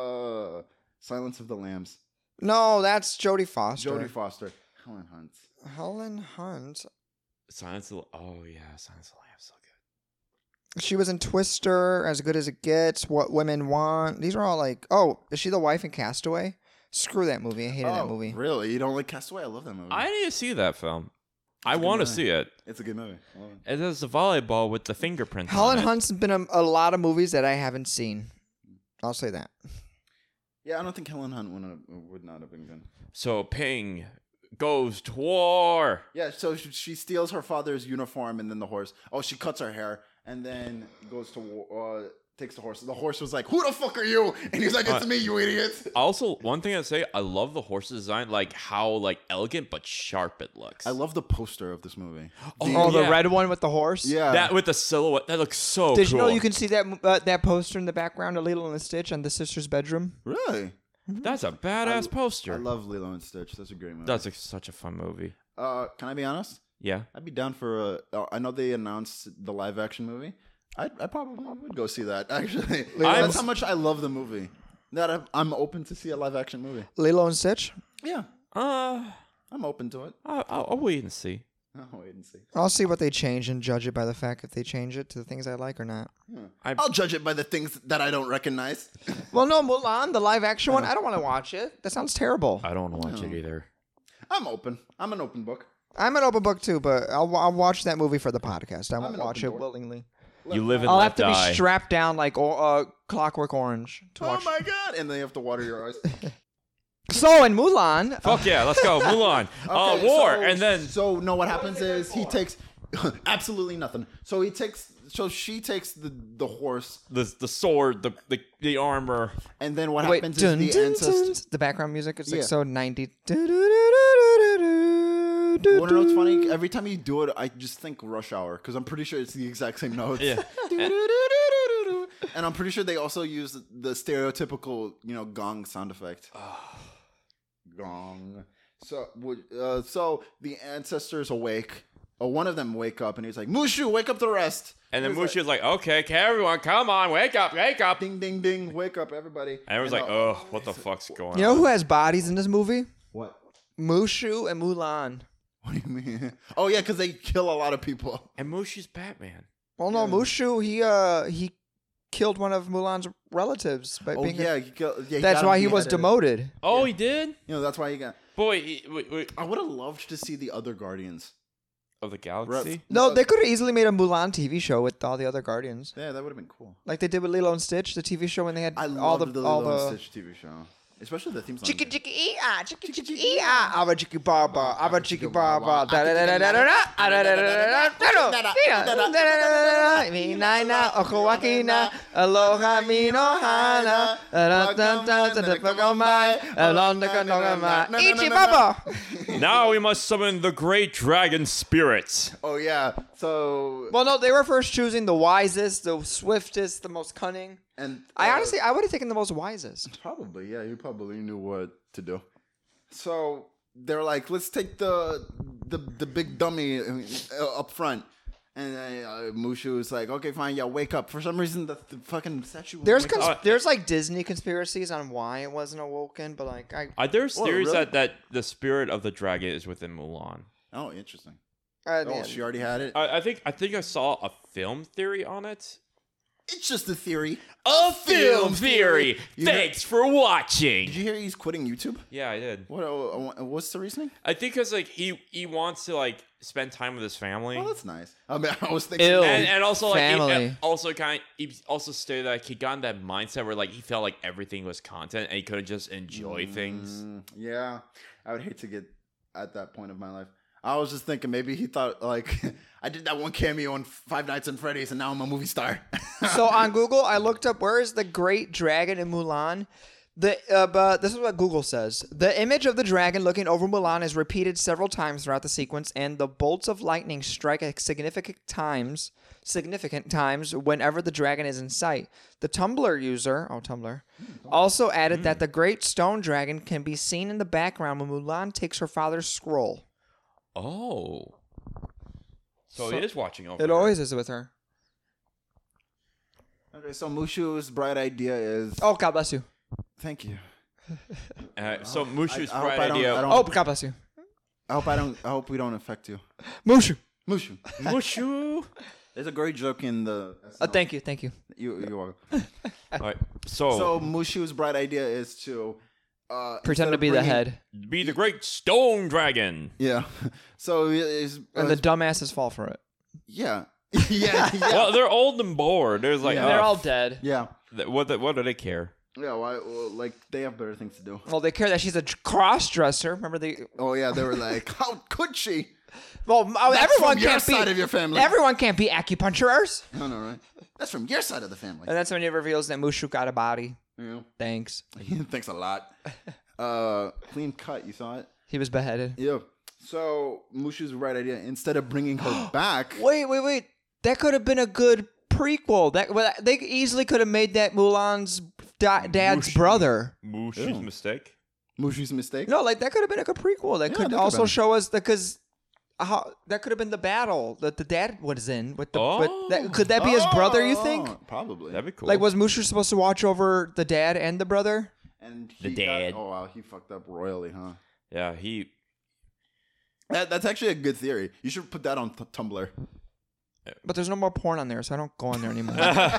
Silence of the Lambs. no, that's Jodie Foster. Jodie Foster. Helen Hunt. Helen Hunt. Silence of the Silence of the Lambs, so good. She was in Twister, As Good as It Gets, What Women Want. These are all like, oh, is she the wife in Castaway? Screw that movie. I hated that movie. Really? You don't like Castaway? I love that movie. I need to see that film. I good want to movie. see it. It's a good movie. I love it. It is the volleyball with the fingerprint. Helen on it. Hunt's been in a lot of movies that I haven't seen. I'll say that. Yeah, I don't think Helen Hunt would not have been good. So Ping goes to war. Yeah, so she steals her father's uniform and then the horse. Oh, she cuts her hair and then goes to war. Takes the horse. The horse was like, "Who the fuck are you?" And he's like, "It's me, you idiot." Also, one thing I'd say, I love the horse design, like how elegant but sharp it looks. I love the poster of this movie. Oh, the yeah. red one with the horse? Yeah, that with the silhouette. That looks so Did cool. you know you can see that poster in the background of Lilo and Stitch on the sister's bedroom? really. That's a badass poster. I love Lilo and Stitch. That's a great movie. That's such a fun movie. Can I be honest? Yeah. I'd be down for I know they announced the live action movie. I probably would go see that. Actually, that's how much I love the movie. That I'm open to see a live action movie. Lilo and Stitch? Yeah, I'm open to it. I'll wait and see. I'll wait and see. I'll see what they change and judge it by the fact if they change it to the things I like or not. I'll judge it by the things that I don't recognize. Well, no, Mulan, the live action one, I don't want to watch it. That sounds terrible. I don't want to watch it either. I'm open. I'm an open book. I'm an open book too, but I'll watch that movie for the podcast. I won't an watch open it book. willingly. You live and I'll let have to die. be strapped down like Clockwork Orange to watch. Oh my god! And then you have to water your eyes. So in Mulan, Fuck yeah, let's go. Mulan. Okay, War. so- and then So no, what happens is he takes absolutely nothing. So she takes the horse, the sword, the armor. and then what wait, happens dun, is the dun, ancestor. dun, the background music is like Yeah. so 90. You wanna know what's funny? Every time you do it, I just think Rush Hour because I'm pretty sure it's the exact same notes. Yeah. And I'm pretty sure they also use the stereotypical, gong sound effect. Gong. So the ancestors awake. One of them wake up, and he's like, "Mushu, wake up the rest." And then He's like, Mushu's like, okay, everyone, come on, wake up, wake up. "Ding, ding, ding, wake up, everybody!" And everyone's like, oh, what the fuck's going You know on? who has bodies in this movie? "What? Mushu and Mulan. What do you mean?" Oh yeah, because they kill a lot of people. And Mushu's Batman. Well, no, Mushu he killed one of Mulan's relatives by Oh being. yeah, he That's got why him he was beheaded. demoted. Oh, he did? That's why he got. Boy, I would have loved to see the other Guardians. of the galaxy? No, they could have easily made a Mulan TV show with all the other Guardians, Yeah, that would have been cool. like they did with Lilo and Stitch, the TV show when they had I all loved the the all Lilo the. and Stitch TV show, especially the theme song. Chicka chicka ee ah, chicka chicka ee ah, abba chicka baba, abba chicka baba, da da da da da da da da da da da da da mi na na okowakina, aloha mi no hana, da da da da da da mai, along the kanogama, ichi baba. Now we must summon the great dragon spirits. Oh yeah, so Well, no, they were first choosing the wisest, the swiftest, the most cunning. and I honestly, I would have taken the most wisest. probably you probably knew what to do. So they're like, let's take the big dummy up front, And then Mushu was like, okay, fine, yeah, wake up. For some reason, the fucking statue. There's wake up. there's like Disney conspiracies on why it wasn't awoken, but like There's theories really? that the spirit of the dragon is within Mulan. Oh, interesting. yeah. She already had it. I think I saw a film theory on it. It's just a theory. A film theory. You Thanks for watching. Did you hear he's quitting YouTube? Yeah, I did. What's the reasoning? I think because like he wants to like spend time with his family. Oh, that's nice. I mean, I was thinking. Ew. And also like Family. he also stated that he got in that mindset where like he felt like everything was content and he couldn't just enjoy things. Yeah, I would hate to get at that point of my life. I was just thinking maybe he thought like I did that one cameo on Five Nights at Freddy's and now I'm a movie star. So on Google, I looked up where is the great dragon in Mulan. But this is what Google says. The image of the dragon looking over Mulan is repeated several times throughout the sequence, and the bolts of lightning strike at significant times whenever the dragon is in sight. The Tumblr user, also added that the great stone dragon can be seen in the background when Mulan takes her father's scroll. Oh. So he is watching over. It there. always is with her. Okay, so Mushu's bright idea is. Oh, God bless you. Thank you. So Mushu's I hope bright I don't- idea. I don't- Oh, God bless you. I hope we don't affect you. Mushu. Mushu. Mushu. There's a great joke in the. Thank you. You're welcome. All right. So So Mushu's bright idea is to Pretend instead to of be the bringing- head. be the great stone dragon. Yeah. So is And the dumbasses fall for it. yeah. yeah. Well, they're old and bored. There's like, Yeah. They're oh, all dead. Yeah. what do they care? Yeah. Why? Well, like they have better things to do. Well, they care that she's a cross-dresser. Remember the... Oh yeah, they were like, how could she? Well, everyone from your can't be... side of your family. Everyone can't be acupuncturers. I know, right? That's from your side of the family. And that's when it reveals that Mushu got a body. Yeah. Thanks. Thanks a lot. Clean cut. You saw it. He was beheaded. Yeah. So Mushu's right idea. Instead of bringing her back, Wait. That could have been a good prequel. They easily could have made that Mulan's dad's Mushu. brother. Mushu's mistake. Mushu's mistake. No, like that could have been a good prequel. That could that also could've been. show us because that could have been the battle that the dad was in. With the could that be his brother? You think? Probably. That'd be cool. Like, was Mushu supposed to watch over the dad and the brother? And The he dad. Oh wow, he fucked up royally, huh? Yeah, he. That's actually a good theory. You should put that on Tumblr. But there's no more porn on there, so I don't go on there anymore.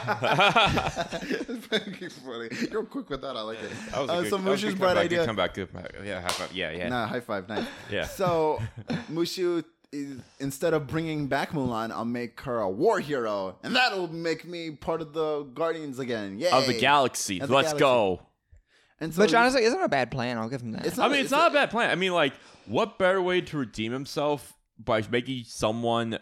It's fucking funny. You're quick with that. I like it. That was a good, so that was a Mushu's good bright comeback, idea. Good comeback. Good comeback. Yeah, high five. Yeah. Nah, high five, nice. Yeah. So Mushu, instead of bringing back Mulan, I'll make her a war hero, and that'll make me part of the Guardians again. Yay! Of the galaxy. Of the Let's galaxy. go. And so Which honestly isn't a bad plan. I'll give him that. it's I mean, it's not a bad plan. I mean, like, what better way to redeem himself by making someone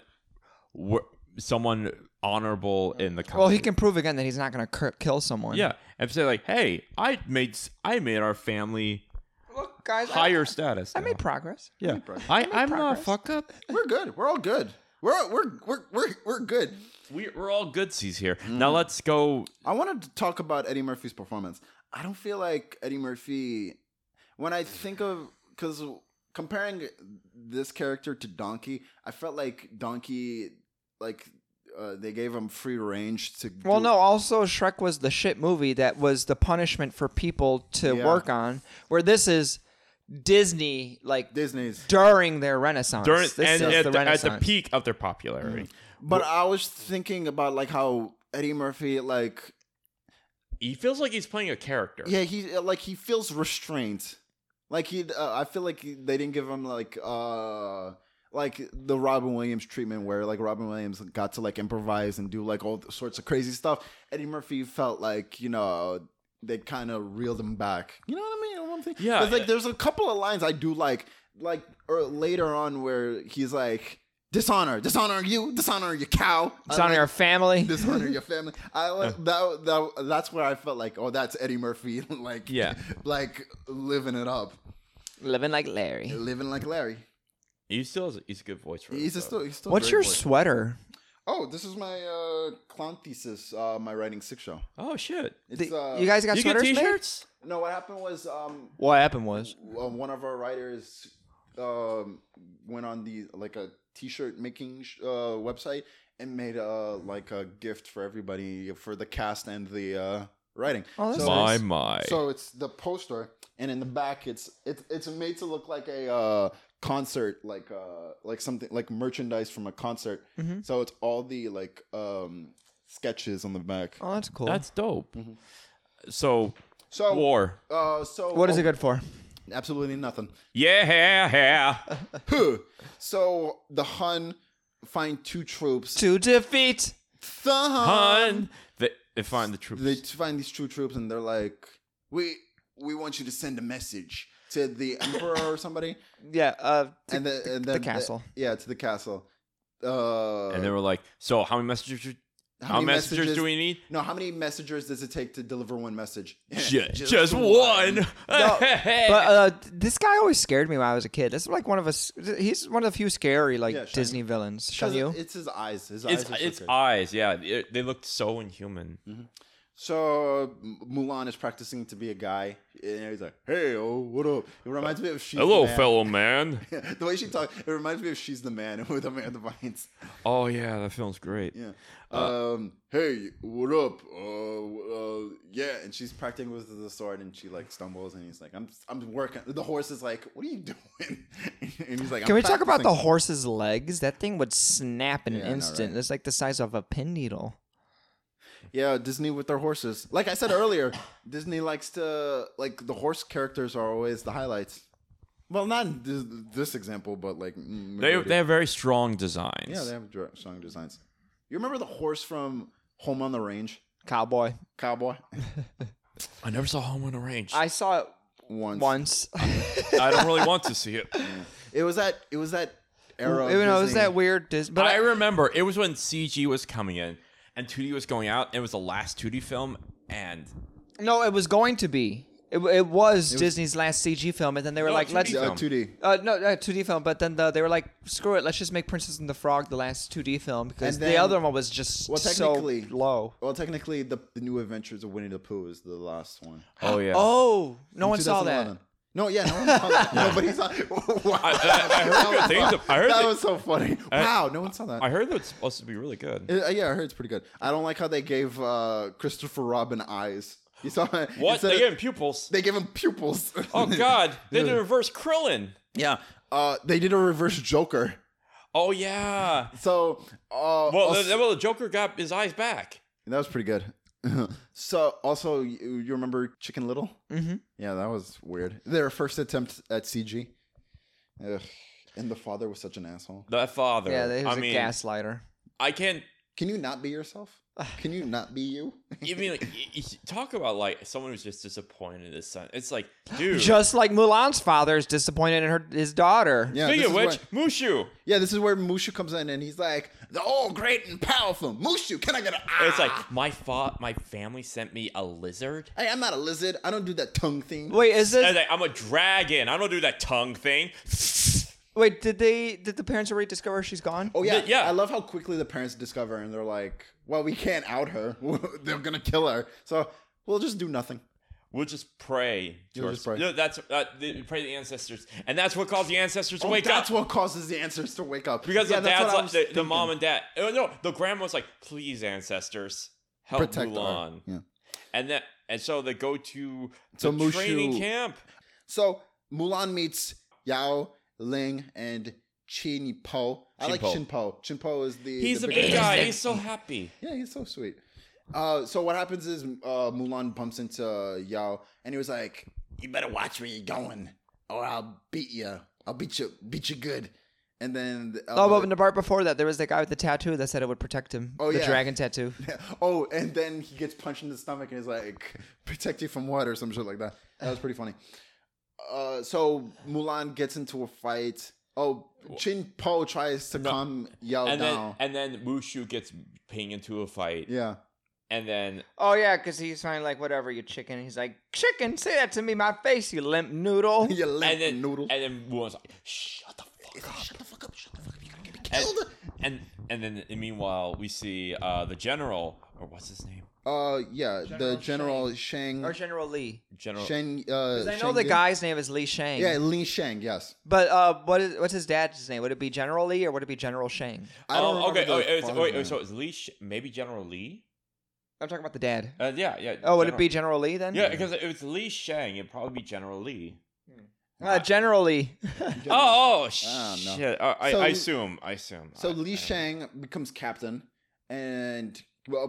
honorable in the country? Well, he can prove again that he's not going to kill someone. Yeah, and say like, "Hey, I made our family Look, guys, higher status." I now." made progress. Yeah, progress. I'm not progress. fuck up. We're good. We're all good. We're good. We're all goodsies here. Now let's go. I wanted to talk about Eddie Murphy's performance. I don't feel like Eddie Murphy, when I think of, because comparing this character to Donkey, I felt like Donkey, like they gave him free range to. Well, no. Also, Shrek was the shit movie that was the punishment for people to Yeah. work on. Where this is Disney, like Disney's. during their Renaissance. During This and is at the the Renaissance. peak of their popularity, But I was thinking about like how Eddie Murphy, like, he feels like he's playing a character. yeah, he feels restrained. Like I feel like they didn't give him like the Robin Williams treatment where like Robin Williams got to like improvise and do like all sorts of crazy stuff. Eddie Murphy felt like, they kind of reeled him back. You know what I mean? You know what I'm saying? Yeah. 'Cause, like there's a couple of lines I do like or later on where he's like, dishonor you cow. It's on your family. Dishonor your family. I like that's where I felt like, oh, that's Eddie Murphy, like, Yeah. like living it up, Living like Larry. living like Larry. He's a good voice for it. He's so. still. What's great your voice. sweater? Oh, this is my clown thesis, my writing 6 show. Oh shit! It's You guys got You get sweaters made? t-shirts? no. What happened was What happened was one of our writers went on a t-shirt making website and made like a gift for everybody for the cast and the writing. Oh, that's so, nice. My. So it's the poster, and in the back, it's made to look like a concert, like something like merchandise from a concert. Mm-hmm. So it's all the like sketches on the back. Oh, that's cool. That's dope. So So war. So what is it good for? Absolutely nothing. Yeah. So the Hun find two troops. To defeat. The Hun. Hun. They find the troops. They find these two troops, and they're like, "We want you to send a message to the Emperor or somebody." Yeah. And then the castle. To the castle. And they were like, so how many messages? How many messages do we need? No, how many messengers does it take to deliver one message? Just one. But this guy always scared me when I was a kid. This is like one of us. He's one of the few scary like Yeah, Shan Disney Yu. villains. Shan Yu. It's his eyes. His eyes. Are so It's good. eyes. Yeah, they looked so inhuman. So Mulan is practicing to be a guy, and he's like, "Hey, oh, what up?" It reminds me of She's Hello, the Man. fellow man. The way she talks, it reminds me of She's the Man with Amanda Bynes. Oh yeah, that film's great. Yeah. Hey, what up? Yeah, and she's practicing with the sword, and she like stumbles, and he's like, "I'm working." The horse is like, "What are you doing?" And he's like, Can we talk about the practicing." horse's legs? That thing would snap in an Yeah, I know, instant. right? It's like the size of a pin needle. Yeah, Disney with their horses. Like I said earlier, Disney likes to like the horse characters are always the highlights. Well, not in this example, but like They have very strong designs. yeah, they have strong designs. You remember the horse from Home on the Range? Cowboy. Cowboy. I never saw Home on the Range. I saw it Once. I don't really want to see it. It was that era. of It was Disney. that weird Disney. But I remember it was when CG was coming in and 2D was going out. It was the last 2D film, and no, it was going to be. It was Disney's last CG film, and then they were No, like, 2D let's. film. 2D. No, 2D film, but then they were like, screw it, let's just make Princess and the Frog the last 2D film because And the then- other one was just so technically- low. Well, technically, the New Adventures of Winnie the Pooh is the last one. oh yeah. Oh, no In one saw that. 2011. No, yeah, no one saw that. Nobody saw. Wow. I heard good things. I heard that that- was so funny. Wow, no one saw that. I heard that it's supposed to be really good. Yeah, I heard it's pretty good. I don't like how they gave Christopher Robin eyes. You saw it? What? Instead They of- gave him pupils. They gave him pupils. Oh God! They did a reverse Krillin. Yeah. They did a reverse Joker. Oh yeah. So, Well, the Joker got his eyes back. that was pretty good. So, also, you remember Chicken Little? Mm-hmm. Yeah, that was weird. Their first attempt at CG. Ugh. And the father was such an asshole. That father. Yeah, he was I a mean, gaslighter. I can't. Can you not be yourself? Can you not be you? You mean like, talk about like someone who's just disappointed in his son? It's like, dude. Just like Mulan's father is disappointed in his daughter. Yeah, Speaking this of is which, where- Mushu. Yeah, this is where Mushu comes in and he's like, the all great and powerful Mushu. Can I get a It's like my family sent me a lizard. Hey, I'm not a lizard. I don't do that tongue thing. Wait, is And this? like, I'm a dragon. I don't do that tongue thing. Wait, did the parents already discover she's gone? Oh yeah, Yeah. I love how quickly the parents discover and they're like, well, we can't out her. They're gonna kill her. So we'll just do nothing. We'll just pray. To You'll just our- pray. No, that's pray to the ancestors, and that's what caused the ancestors to Oh, wake that's up. what causes the answers to wake up. Because yeah, the that's dad's what I like, was the thinking. mom and dad. Oh no, the grandma was like, please, ancestors, help Protect Mulan. her. Yeah. And so they go to So the Mushu- training camp. So Mulan meets Yao Ling and Chin Po. I like Chin Chin Po. Chin Po is the He's a big big guy. guy. He's so happy. Yeah, he's so sweet. So what happens is Mulan bumps into Yao, and he was like, "You better watch where you're going, or I'll beat you. I'll beat you good." And then But in the part before that, there was that guy with the tattoo that said it would protect him. Oh, the yeah. dragon tattoo. oh, and then he gets punched in the stomach, and he's like, "Protect you from what?" or some shit like that. That was pretty funny. So Mulan gets into a fight. Oh, Chin Po tries to calm Yao down. And then Mushu gets ping into a fight. Yeah. And then Oh yeah, because he's finally like, whatever, you chicken. He's like, chicken, say that to me, my face, you limp noodle. You limp and then noodle. And then Mulan's like, shut the fuck up. Shut the fuck up. Shut the fuck up. You're gonna get me And then meanwhile we see the general, or what's his name? The General Shang. Or General Lee. General. Shang. Because I know Shang the Di? guy's name is Lee Shang. Yeah, Li Shang. Yes. But what's his dad's name? Would it be General Lee or would it be General Shang? I don't remember okay. the father's name. So it's Lee, maybe General Lee. I'm talking about the dad. Yeah. Oh, would it be General Lee then? Yeah, because if it's Lee Shang, it'd probably be General Lee. General Lee. Oh no. shit! I assume. So Li Shang becomes captain, and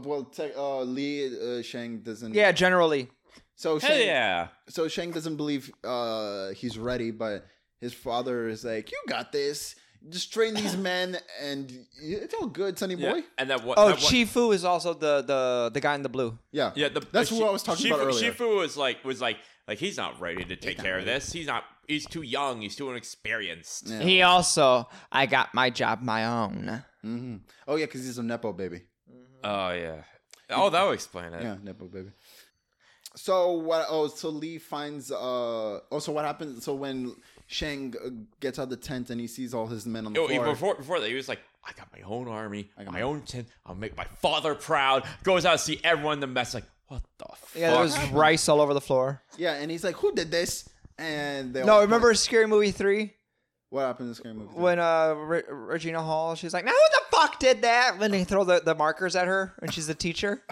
Li Shang doesn't. Yeah, General Lee. So Hell Shang, yeah! So Shang doesn't believe he's ready, but his father is like, "You got this. Just train these men, and it's all good, sonny boy." Yeah. And that what? Oh, that what- Chi Fu is also the guy in the blue. Yeah, Yeah, that's who I was talking about earlier. Shifu was like he's not ready to take care of this. He's too young. He's too inexperienced. Yeah. He also, I got my job my own. Mm-hmm. Oh yeah, because he's a nepo baby. Oh yeah. Oh, that would explain it. Yeah, nepo baby. So what? Oh, so Lee finds. So what happens? So when Shang gets out of the tent and he sees all his men on the floor. Before that, he was like, I got my own army, my own tent. I'll make my father proud. Goes out to see everyone in the mess. Like, what the fuck? Yeah, there was rice all over the floor. Yeah, and he's like, "Who did this?" And they No, all remember Scary Movie 3? what happened in Scary Movie? When Regina Hall, she's like, now who the fuck did that? When they throw the markers at her and she's the teacher.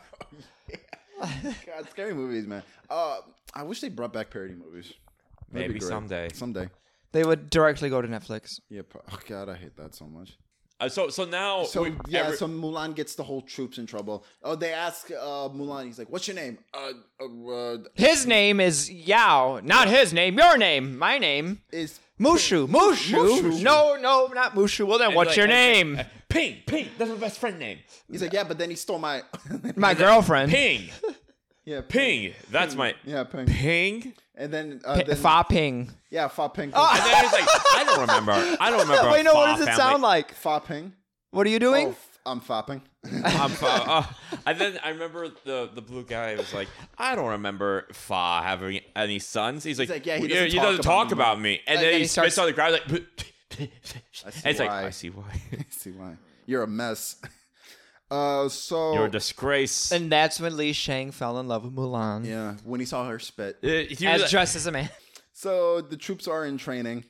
God, Scary Movies, man. I wish they brought back parody movies. That'd be Maybe great. someday. Someday. They would directly go to Netflix. Yeah. Oh God, I hate that so much. So now. So so Mulan gets the whole troops in trouble. Oh, they ask Mulan. He's like, "What's your name?" His name is Yao. Not his name. Your name. My name. Is Mushu. Mushu. No, not Mushu. Well, then what's your name? Ping. That's my best friend name. He's like, "Yeah, but then he stole my My girlfriend. Ping. yeah Ping. That's my. yeah Ping." Ping. And then Fa Ping. yeah, Fa Ping. And then he's like, I don't remember. Wait, no, what Fa does it family. sound like? Fa Ping. What are you doing? I'm fapping. And then I remember the blue guy was like, I don't remember Fa having any sons. He's like, yeah, he he doesn't doesn't talk about me. And then he starts- spits on the ground like, and it's like, why. I see why. I see why. You're a mess. So You're a disgrace. And that's when Li Shang fell in love with Mulan. yeah, when he saw her spit. As dressed as a man. So the troops are in training.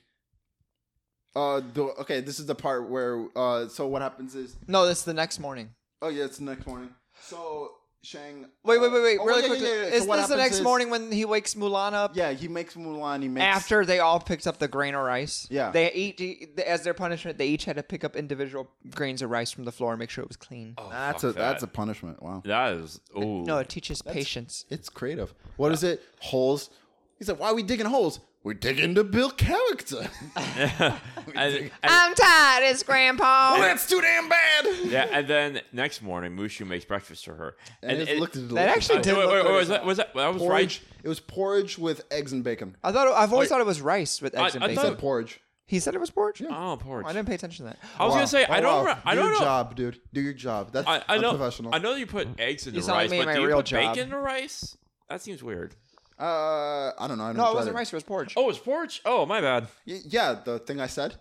Okay, this is the part where. So what happens is. No, this is the next morning. Oh yeah, it's the next morning. So Shang. Wait. Oh, Really yeah, quick. yeah, yeah. Is So what this the happens next is- morning when he wakes Mulan up? Yeah, he makes Mulan. He makes After they all picked up the grain of rice. Yeah. They each, as their punishment, they each had to pick up individual grains of rice from the floor and make sure it was clean. Oh, That's fuck a that. punishment. Wow. That is. Ooh. No, it teaches patience. It's creative. What is it? Holes. He's like, why are we digging holes? We're digging to build character. And- I'm tired, it's Grandpa. Well, that's too damn bad. yeah, and then next morning, Mushu makes breakfast for her. And it looked delicious. that actually did look good. was that was porridge. right? It was porridge with eggs and bacon. I've always thought it was rice with eggs and I He bacon. thought- said porridge. He said it was porridge? Oh, porridge. I didn't pay attention to that. I was gonna say I don't. Wow. I Do don't your know. job, dude. Do your job. That's I know. unprofessional. I know you put eggs in the You sound like rice, me in but my do you real put job. bacon in the rice? That seems weird. I don't know. I No, it wasn't rice, it was porridge. Oh, it's porridge. Oh, my bad. Yeah, the thing I said.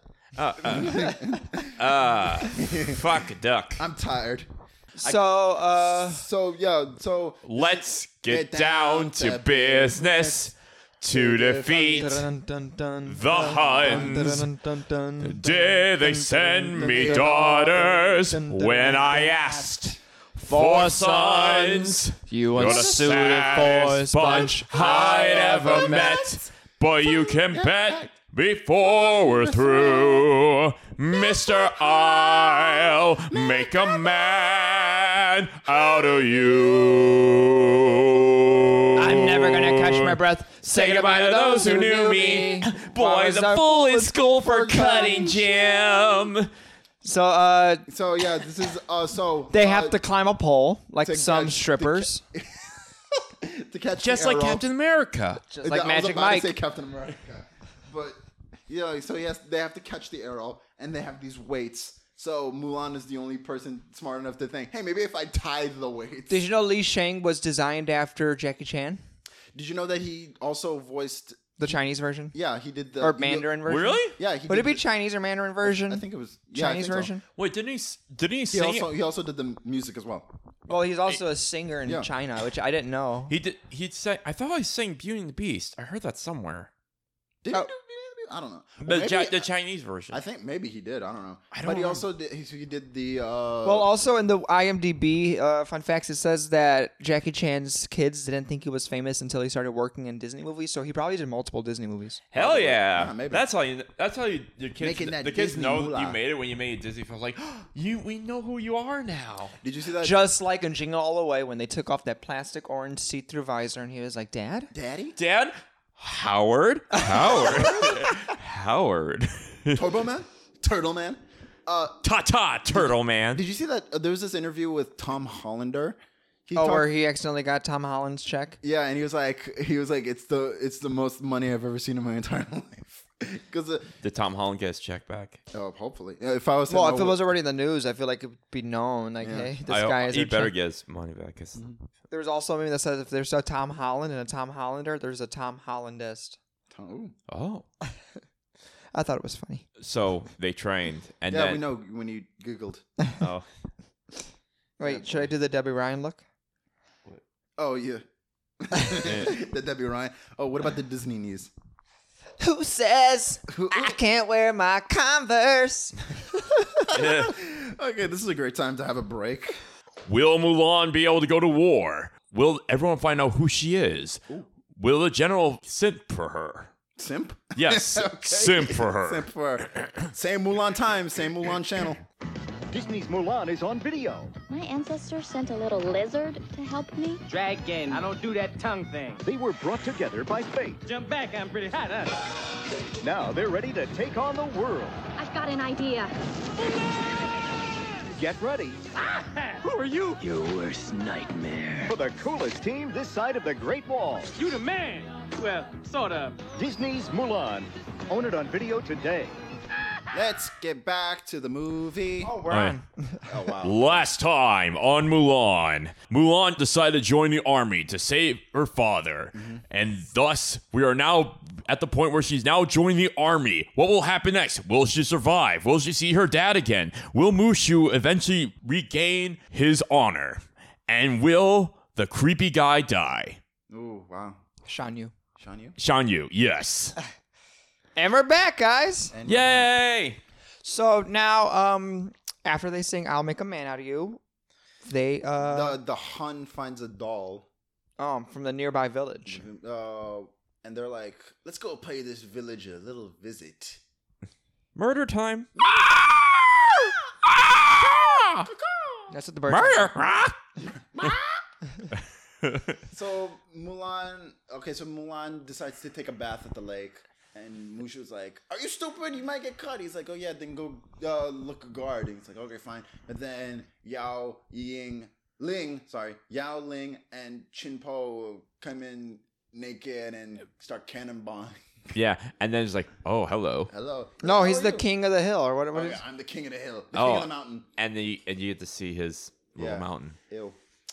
Fuck duck. I'm tired. So, So yeah. So Let's get down to business to defeat the Huns. Did they send me daughters when I asked for sons? You You're the saddest bunch I ever met, but you can bet before we're through, Mr. I'll make a man out of you. I'm never gonna catch my breath. Say goodbye to those who knew me. Boys are full in school for cutting gym. So, So yeah, this is so they have to climb a pole like to some catch- strippers, to catch Just the like arrow. Captain America. just like I was Magic about Mike. to say Captain America, but yeah. So yes, they have to catch the arrow, and they have these weights. So Mulan is the only person smart enough to think, hey, maybe if I tie the weights. Did you know Li Shang was designed after Jackie Chan? Did you know that he also voiced The Chinese version? Yeah, he did the Or Mandarin version? Really? Yeah, he Would did it be the- Chinese or Mandarin version? I think it was yeah, I Chinese think so. version? Wait, didn't he He sing it? also did the music as well. Well, he's also a singer in Yeah. China, which I didn't know. He'd say, I thought he sang Beauty and the Beast. I heard that somewhere. Did Oh. he do? I don't know. Well, The Chinese version. I think maybe he did. I don't know. I don't but he know. also did. He did the. Well, also in the IMDb fun facts, it says that Jackie Chan's kids didn't think he was famous until he started working in Disney movies. So he probably did multiple Disney movies. Hell yeah! Yeah, maybe. That's how you. That's how you. Your kids. Making that The kids Disney know moolah. you made it when you made a Disney film. Like, we know who you are now. Did you see that? Just like in Jingle All the Way when they took off that plastic orange see-through visor and he was like, "Dad." Daddy Dad, Howard, Howard, Turbo Man, Turtle Man. Ta Turtle Man. Did you see that? There was this interview with Tom Hollander. He Oh, talked- where he accidentally got Tom Holland's check. Yeah, and he was like, it's the most money I've ever seen in my entire life. Because Did Tom Holland get his check back? hopefully, if I was to Well, know if it what- was already in the news, I feel like it would be known. Like, hey, this guy is. He a better check. get his money back. 'Cause There was also a meme that says if there's a Tom Holland and a Tom Hollander, there's a Tom Hollandist. Ooh. Oh, I thought it was funny. so they trained, and Yeah, then we know when you googled. oh, Wait, should I do the Debbie Ryan look? Oh yeah, the Debbie Ryan. Oh, what about the Disney news? Who says I can't wear my Converse? Okay, this is a great time to have a break. will Mulan be able to go to war? Will everyone find out who she is? Will the general simp for her? Simp? Yes, Okay. simp for her. Simp for her. Same Mulan time, same Mulan channel. Disney's Mulan is on video. My ancestors sent a little lizard to help me. Dragon, I don't do that tongue thing. They were brought together by fate. Jump back, I'm pretty hot, huh? Now they're ready to take on the world. I've got an idea. Get ready Who are you? Your worst nightmare. for the coolest team this side of the Great Wall. You the man. Well, sort of. Disney's Mulan. Own it on video today. Let's get back to the movie. Oh, we're on. Oh wow. Last time on Mulan, Mulan decided to join the army to save her father. And thus, we are now at the point where she's now joining the army. What will happen next? Will she survive? Will she see her dad again? Will Mushu eventually regain his honor? And will the creepy guy die? Ooh, wow. Shan Yu. Sean, you? Shan Yu, yes. And we're back, guys. And Yay! So now, after they sing "I'll Make a Man Out of You," they the Hun finds a doll. from the nearby village. And they're like, let's go pay this village a little visit. Murder time. That's what the birds. Murder! So Mulan decides to take a bath at the lake. And Mushu's like, are you stupid? You might get cut. He's like, oh yeah, then go look a guard. And he's like, okay, fine. But then Yao Ling and Chin Po come in naked and start cannonballing. Yeah, and then it's like, oh, hello. Hello. No, How he's are the you? king of the hill, or what? Oh, What is? yeah, I'm the king of the hill. The Oh. king of the mountain. And you get to see his little Yeah. mountain. Ew.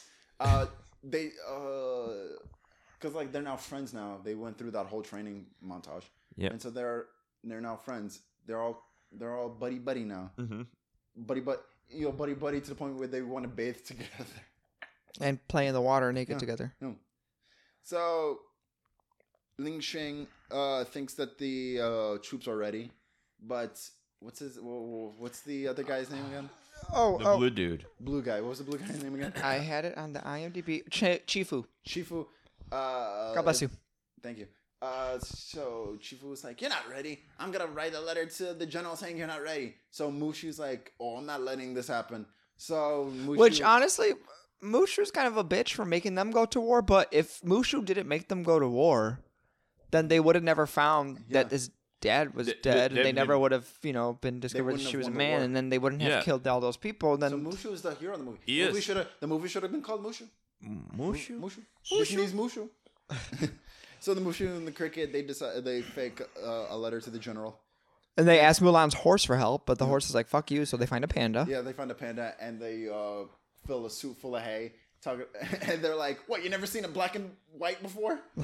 Because like they're now friends now. They went through that whole training montage. Yep. And so they're now friends. They're all buddy now. Mm-hmm. Buddy to the point where they want to bathe together. And play in the water naked Yeah. together. So Ling Shing thinks that the troops are ready, but what's the other guy's name again? The blue dude. Blue guy. What was the blue guy's name again? I had it on the IMDb. Chifu. Chifu. God bless you. Thank you. So Chifu was like, "You're not ready. I'm gonna write a letter to the general saying you're not ready." So Mushu's like, "Oh, I'm not letting this happen." So Mushu, Which honestly, Mushu's kind of a bitch for making them go to war. But if Mushu didn't make them go to war, then they would have never found that his dad was dead, and they never would have, been discovered wouldn't she have was a won the man, war. and then they wouldn't have Yeah. killed all those people. Then so Mushu is the hero of the movie. He is. The movie should have been called Mushu. Mushu? Disney's Mushu. So the Mushu and the cricket, they fake a letter to the general. and they asked Mulan's horse for help, but the horse is like, "Fuck you!" So they find a panda. Yeah, they find a panda and they fill a suit full of hay. And they're like, "What? You never seen a black and white before?"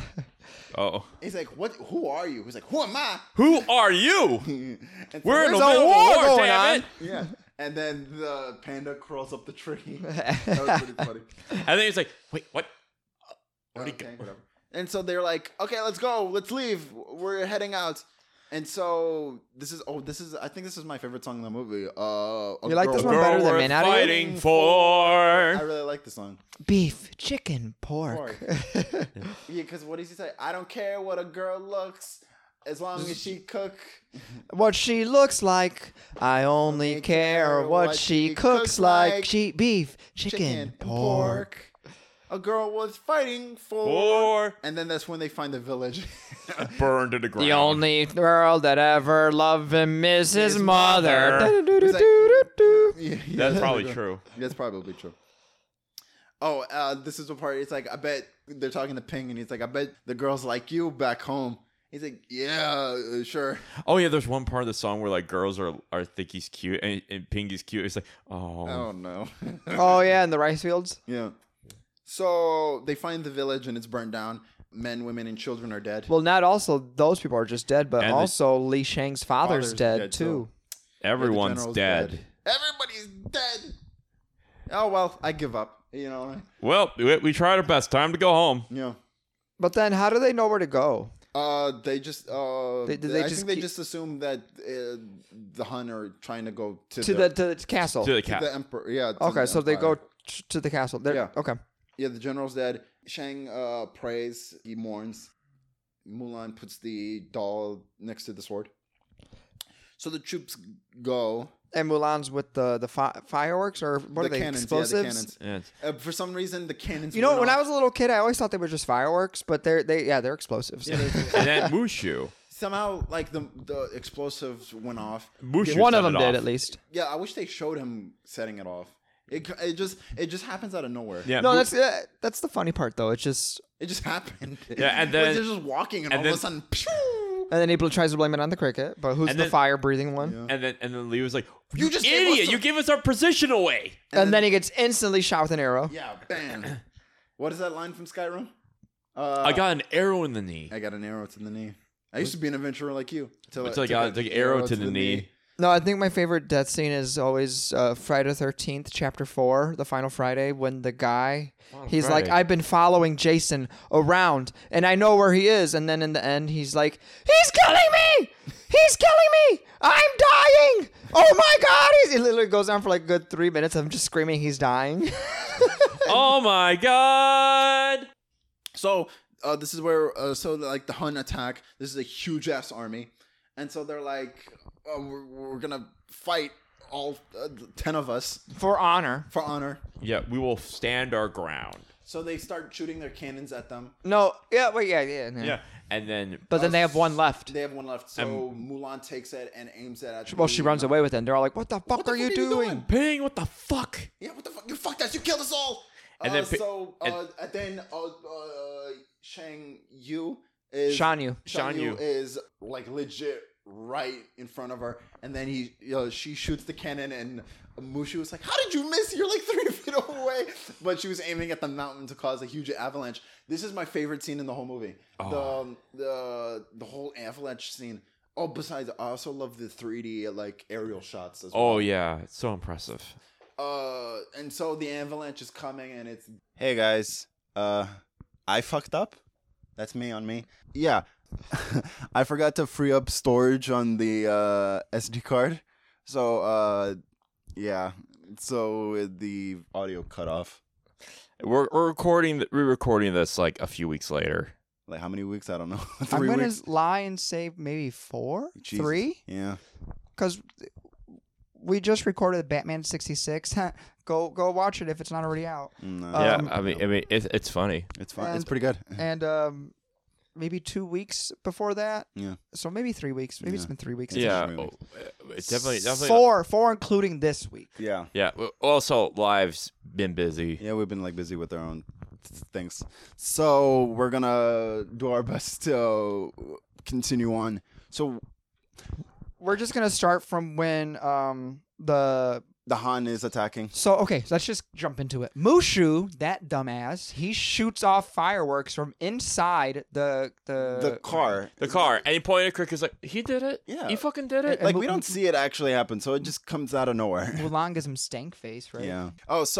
Oh. He's like, "What? Who are you?" He's like, "Who am I?" Who are you? And so We're in the There's a middle of war a war, going damn on. it. yeah. And then the panda crawls up the tree. That was pretty funny. And then he's like, wait, what? Where'd he go? Okay, whatever. And so they're like, "Okay, let's go. Let's leave. We're heading out." And so this is I think this is my favorite song in the movie. You like this one Girl better than worth Man Out of fighting You? I for. really like the song. Beef, chicken, pork. Yeah, because what does he say? I don't care what a girl looks, as long as she cook. What she looks like, I only care what she cooks like. Beef, chicken, pork. A girl was fighting for. For. And then that's when they find the village. Burned to the ground. The only girl that ever loved him is his mother. He's like- Yeah, That's probably true. That's probably true. Oh, this is the part. It's like, I bet they're talking to Ping, and he's like, I bet the girls like you back home. He's like, yeah, sure. Oh yeah, there's one part of the song where like girls are think he's cute and Pingy's cute. It's like, Oh no. Oh, yeah, in the rice fields. Yeah. So they find the village and it's burned down. Men, women, and children are dead. Well, not also those people are just dead, but And also Li Shang's father's Father's dead, dead, too. everyone's general's dead. Everybody's dead. Oh well, I give up. You know. Well, we tried our best. Time to go home. Yeah. But then how do they know where to go? They just. They I just think they keep- just assume that the Hun are trying to go to To the castle. To the to cat. the emperor. Yeah. to Okay, the so they empire. go to the castle. They're- Yeah. Okay. Yeah, the general's dead. Shang prays. He mourns. Mulan puts the doll next to the sword. So the troops go. And Mulan's with the fireworks or what the are they? cannons, Explosives? Yeah, the cannons. Yeah, it's- For some reason, the cannons. You know, went when I off. was a little kid, I always thought they were just fireworks, but they're explosives. and then Mushu. Somehow, like the explosives went off. Mushu One set of them it did off. at least. Yeah, I wish they showed him setting it off. It just happens out of nowhere. Yeah. No, that's the funny part though. It's just It just happened. Yeah, and Like, then- they're just walking, and all and of a then- sudden, pew! and then he tries to blame it on the cricket, but who's And the then- fire breathing one? And then Lee was like, You "You just gave us idiot! some- You gave us our position away." And then he gets instantly shot with an arrow. Yeah, bam. What is that line from Skyrim? I got an arrow in the knee. I got an arrow to the knee. I used to be an adventurer like you. Until I got the arrow to the knee. No, I think my favorite death scene is always Friday the 13th, Chapter 4, the final Friday, when the guy, he's like, Friday. I've been following Jason around, and I know where he is. And then in the end, he's like, he's killing me! He's killing me! I'm dying! Oh my God! He literally goes on for like a good 3 minutes of him just screaming he's dying. Oh my god! So this is where like the Hun attack. This is a huge ass army, and so they're like, we're gonna fight all 10 of us For honor. for honor. Yeah, we will stand our ground. So they start shooting their cannons at them. No, yeah, wait, yeah. Yeah, and then But then they have one left. They have one left. So Mulan takes it and aims it at. Well, she runs away with it, and they're all like, what the fuck the are you fuck are you doing? doing? Ping, what the fuck? Yeah, what the fuck? You fucked us. You killed us all. And then and then Shang Yu is Shan Yu. Shan Yu Yu. is like legit right in front of her, and then she shoots the cannon, and Mushu was like, "How did you miss? You're like 3 feet away." But she was aiming at the mountain to cause a huge avalanche. This is my favorite scene in the whole movie. The whole avalanche scene. Oh, besides, I also love the 3D like aerial shots as well. Oh yeah, it's so impressive. And so the avalanche is coming, and it's Hey guys, I fucked up. That's me on me. Yeah, I forgot to free up storage on the SD card. So yeah, so the audio cut off. We're re-recording this like a few weeks later. Like how many weeks? I don't know. I'm 3 going weeks. to lie and say maybe 4? Jesus. 3? Yeah. Because we just recorded Batman 66. Go watch it if it's not already out. No. Yeah, Um, I mean it's funny. It's fun. It's and- pretty good. And maybe 2 weeks before that. Yeah. So maybe 3 weeks. Maybe it's Yeah. been 3 weeks. Yeah, really- it's definitely 4 including this week. Yeah. Yeah. Also, live's been busy. Yeah, we've been like busy with our own things. So we're gonna do our best to continue on. So We're just gonna start from when the The Han is attacking. So let's just jump into it. Mushu, that dumbass, he shoots off fireworks from inside the car. The car. And he pointed at Crick. He's like, he did it? Yeah. He fucking did it? Like, we don't see it actually happen, so it just comes out of nowhere. Mulan gives him stank face, right? Yeah.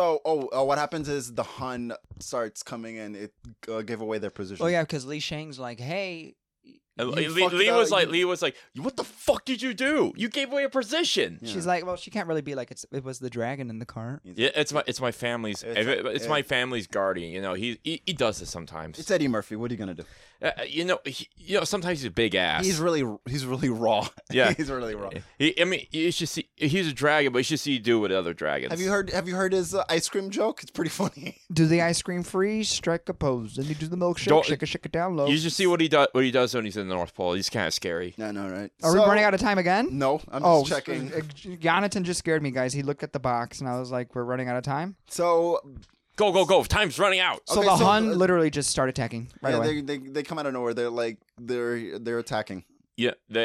What happens is the Han starts coming in. It gave away their position. Oh yeah, because Li Shang's like, hey. And You Lee fucked was up. like, what the fuck did you do? You gave away a position. Yeah. She's like, well, she can't really be like it was the dragon in the cart. Yeah, it's my family's. It's my family's guardian. You know, he does this sometimes. It's Eddie Murphy. What are you gonna do? Sometimes he's a big ass. He's really raw. Yeah. He's really raw. You should see. He's a dragon, but you should see him do with other dragons. Have you heard his ice cream joke? It's pretty funny. Do the ice cream freeze, strike a pose, then you do the milkshake, Don't- shake it down low. You should see what he does. What he does when he's in the North Pole. He's kind of scary. No, right. Are we running out of time again? No, I'm just checking. Jonathan just scared me, guys. He looked at the box, and I was like, we're running out of time. So Go! Time's running out. So Okay, the so, Hun literally just started attacking right away. they come out of nowhere. They're like they're attacking. Yeah, they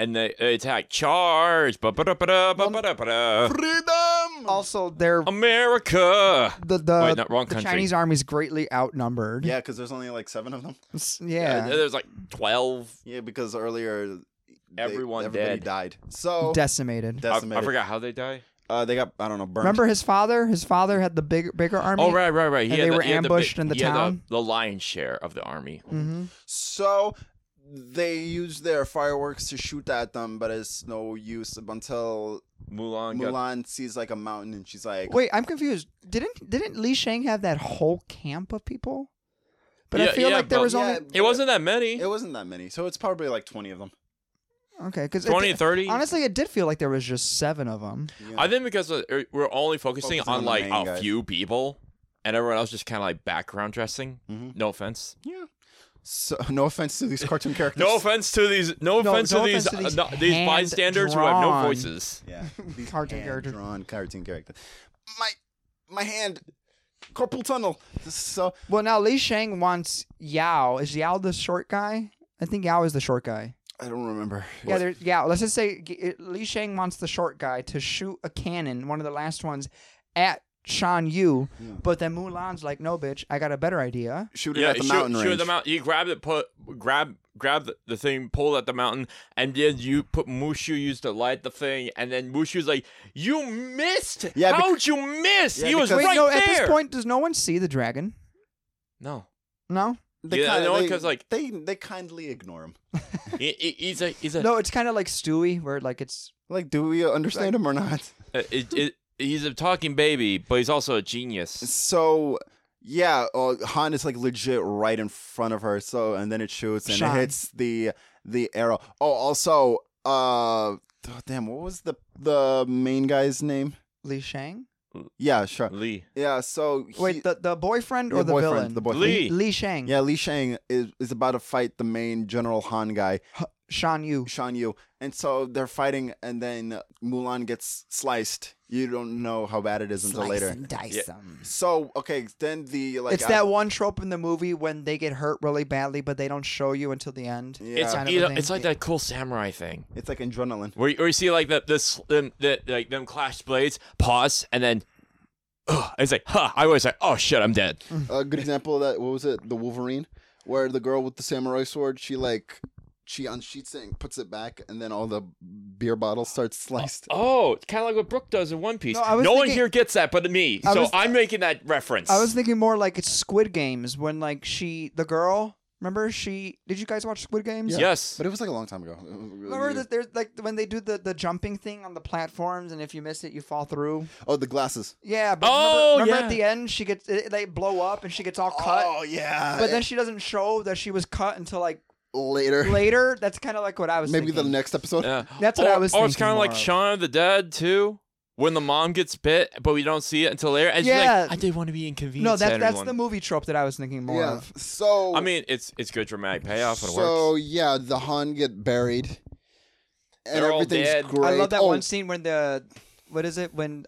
attack. Charge! Ba-ba-da-ba-da, Freedom. Also, they're America. the Wait, no, wrong the country. Chinese army's greatly outnumbered. Yeah, because there's only like 7 of them. Yeah. There's like 12. Yeah, because earlier Everybody everybody dead. died. So Decimated. I decimated. forgot how they die. They got burned. Remember his father? His father had the bigger army. Oh, right. And they were ambushed in the he had town? the lion's share of the army. Mm-hmm. So they use their fireworks to shoot at them, but it's no use until Mulan sees like a mountain, and she's like, Wait, I'm confused. Didn't Li Shang have that whole camp of people? But I Yeah, feel yeah, like there but- was only It wasn't that many. It wasn't that many, so it's probably like 20 of them. okay because 20, 30? Honestly, it did feel like there was just 7 of them. Yeah. I think because we're only focusing Focusing on on the like main a guys. few people, and everyone else just kind of like background dressing. Mhm. No offense. Yeah. So no offense to these cartoon characters. No offense to these. No offense to these. These bystanders who have no hand-drawn. voices. Yeah. These Cartoon characters. hand-drawn cartoon characters. My hand. Carpal tunnel. So Well, now Li Shang wants Yao. Is Yao the short guy? I think Yao is the short guy. I don't remember. Yeah, there's Yao. Let's just say Li Shang wants the short guy to shoot a cannon, one of the last ones, at Shan Yu. Yeah. But then Mulan's like, no, bitch, I got a better idea. Shoot it at the mountain range. Shoot the mountain. You grab it. Grab the thing. Pull it at the mountain, and then you put Mushu used to light the thing, and then Mushu's like, "You missed. Yeah, How'd you miss? Yeah, he was because- Wait, right no, there." at this point, does no one see the dragon? No. No? Because like they kindly ignore him. he's a No, it's kind of like Stewie, where like it's Like, do we understand him or not? he's a talking baby, but he's also a genius. So yeah, Han is like legit right in front of her. So and then it shoots and Shan. it hits the arrow. Oh, also, damn, what was the main guy's name? Li Shang. Yeah, sure. Lee. Yeah, so Wait, the boyfriend or the the boyfriend, villain? the boyfriend. Lee. Li Shang. Yeah, Li Shang is about to fight the main General Han guy, Shan Yu. Shan Yu, and so they're fighting, and then Mulan gets sliced. You don't know how bad it is until later. Dice them. So okay, then It's that one trope in the movie when they get hurt really badly, but they don't show you until the end. Yeah. It's Kind of a thing. it's like that cool samurai thing It's like adrenaline. where you see like them clash blades, pause, and then it's like, huh. I always like, oh shit, I'm dead. A good example of that. What was it? The Wolverine, where the girl with the samurai sword, she unsheets it and puts it back, and then all the beer bottles start sliced. Oh, it's kind of like what Brooke does in One Piece. No, I was No one thinking- here gets that but me. I So was- I'm making that reference. I was thinking more like it's Squid Games when like the girl. Remember did you guys watch Squid Games? Yeah. Yes. But it was like a long time ago. It was really Remember weird. that there's like when they do the jumping thing on the platforms, and if you miss it, you fall through. Oh, the glasses. Yeah, but Oh, remember yeah. at the end she gets they blow up and she gets all cut. Oh yeah. But then she doesn't show that she was cut until like later. later. That's kind of like what I was Maybe the thinking. next episode. Yeah. That's what I was Or it's thinking kind of more like of. Shaun of the Dead too, when the mom gets bit, but we don't see it until later. And she's Yeah. like, I didn't want to be inconvenienced. No, to that's anyone. the movie trope that I was thinking more Yeah. of. So I mean, it's good dramatic payoff when it so works. yeah, the Han get buried, and They're all everything's dead. great. I love that Oh, one scene when when